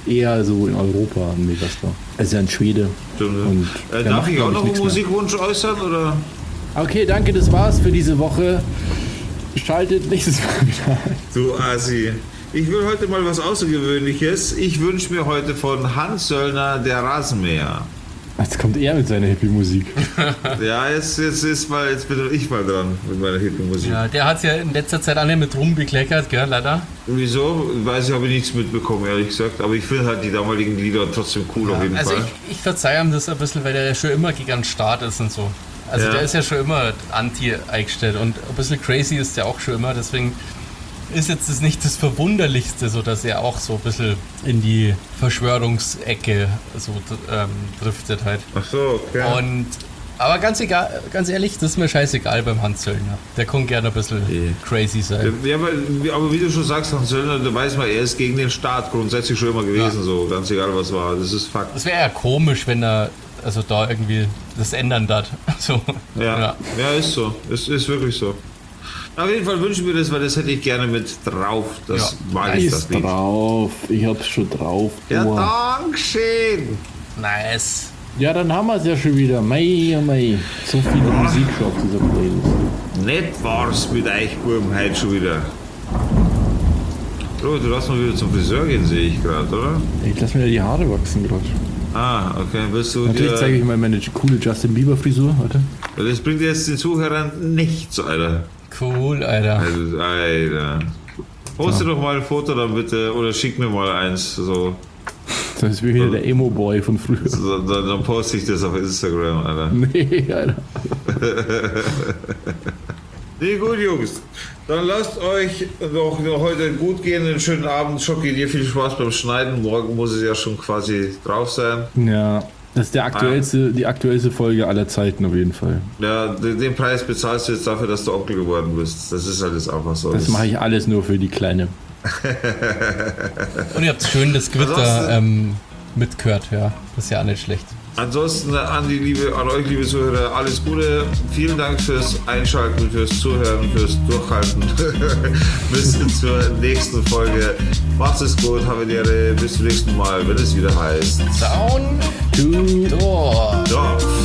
eher so in Europa ein Megastar. Er ist ja ein Schwede. Und darf ich auch noch einen Musikwunsch äußern? Oder? Okay, danke, das war's für diese Woche. Schaltet nächstes Mal wieder ein. Du Asi. Ich will heute mal was Außergewöhnliches. Ich wünsche mir heute von Hans Söllner der Rasenmäher. Jetzt kommt er mit seiner Hippie-Musik. Ja, jetzt bin ich mal dran mit meiner Hippie-Musik. Ja, der hat es ja in letzter Zeit alle mit rumbekleckert, gell, leider. Wieso? Weiß ich, habe ich nichts mitbekommen, ehrlich gesagt. Aber ich finde halt die damaligen Lieder trotzdem cool auf jeden Fall. Also ich verzeihe ihm das ein bisschen, weil der ja schon immer gegen den Start ist und so. Also der ist ja schon immer anti eingestellt und ein bisschen crazy ist der auch schon immer, deswegen ist jetzt das nicht das Verwunderlichste, so dass er auch so ein bisschen in die Verschwörungsecke so driftet halt. Ach so, okay. Aber ganz ehrlich, das ist mir scheißegal beim Hans Söllner. Der kann gerne ein bisschen crazy sein. Ja, aber wie du schon sagst, Hans Söllner, da weiß man, er ist gegen den Staat grundsätzlich schon immer gewesen, so ganz egal was war. Das ist Fakt. Das wäre ja komisch, wenn er also da irgendwie das ändern darf. So. Ja, ist so. Es ist wirklich so. Auf jeden Fall wünschen wir das, weil das hätte ich gerne mit drauf. Das mag ich das Lied. Drauf. Ich hab's schon drauf. Ja, Dankeschön. Nice. Ja, dann haben wir es ja schon wieder. Mei, oh mei. So viel Musik schon auf dieser Playlist. Nett war's mit euch, Buben, heute schon wieder. Bro, du lässt mal wieder zum Friseur gehen, sehe ich gerade, oder? Ich lass mir ja die Haare wachsen gerade. Ah, okay. Willst du Natürlich zeige ich mal meine coole Justin Bieber Frisur, warte. Das bringt jetzt den Zuhörern nichts, Alter. Cool, Alter. Alter. Poste doch mal ein Foto dann bitte, oder schick mir mal eins, so. Das ist wie wieder der Emo-Boy von früher. So, dann poste ich das auf Instagram, Alter. Nee, Alter. Nee, gut, Jungs. Dann lasst euch noch heute gut gehen, einen schönen Abend. Schocki, dir viel Spaß beim Schneiden. Morgen muss es ja schon quasi drauf sein. Ja, das ist die aktuellste Folge aller Zeiten auf jeden Fall. Ja, den Preis bezahlst du jetzt dafür, dass du Onkel geworden bist. Das ist halt jetzt einfach so. Das mache ich alles nur für die Kleine. Und ihr habt schön das Gewitter mitgehört, ja. Das ist ja auch nicht schlecht. Ansonsten an euch, liebe Zuhörer, alles Gute. Vielen Dank fürs Einschalten, fürs Zuhören, fürs Durchhalten. Bis zur nächsten Folge. Macht's es gut, habe die Ehre. Bis zum nächsten Mal, wenn es wieder heißt Down to Door.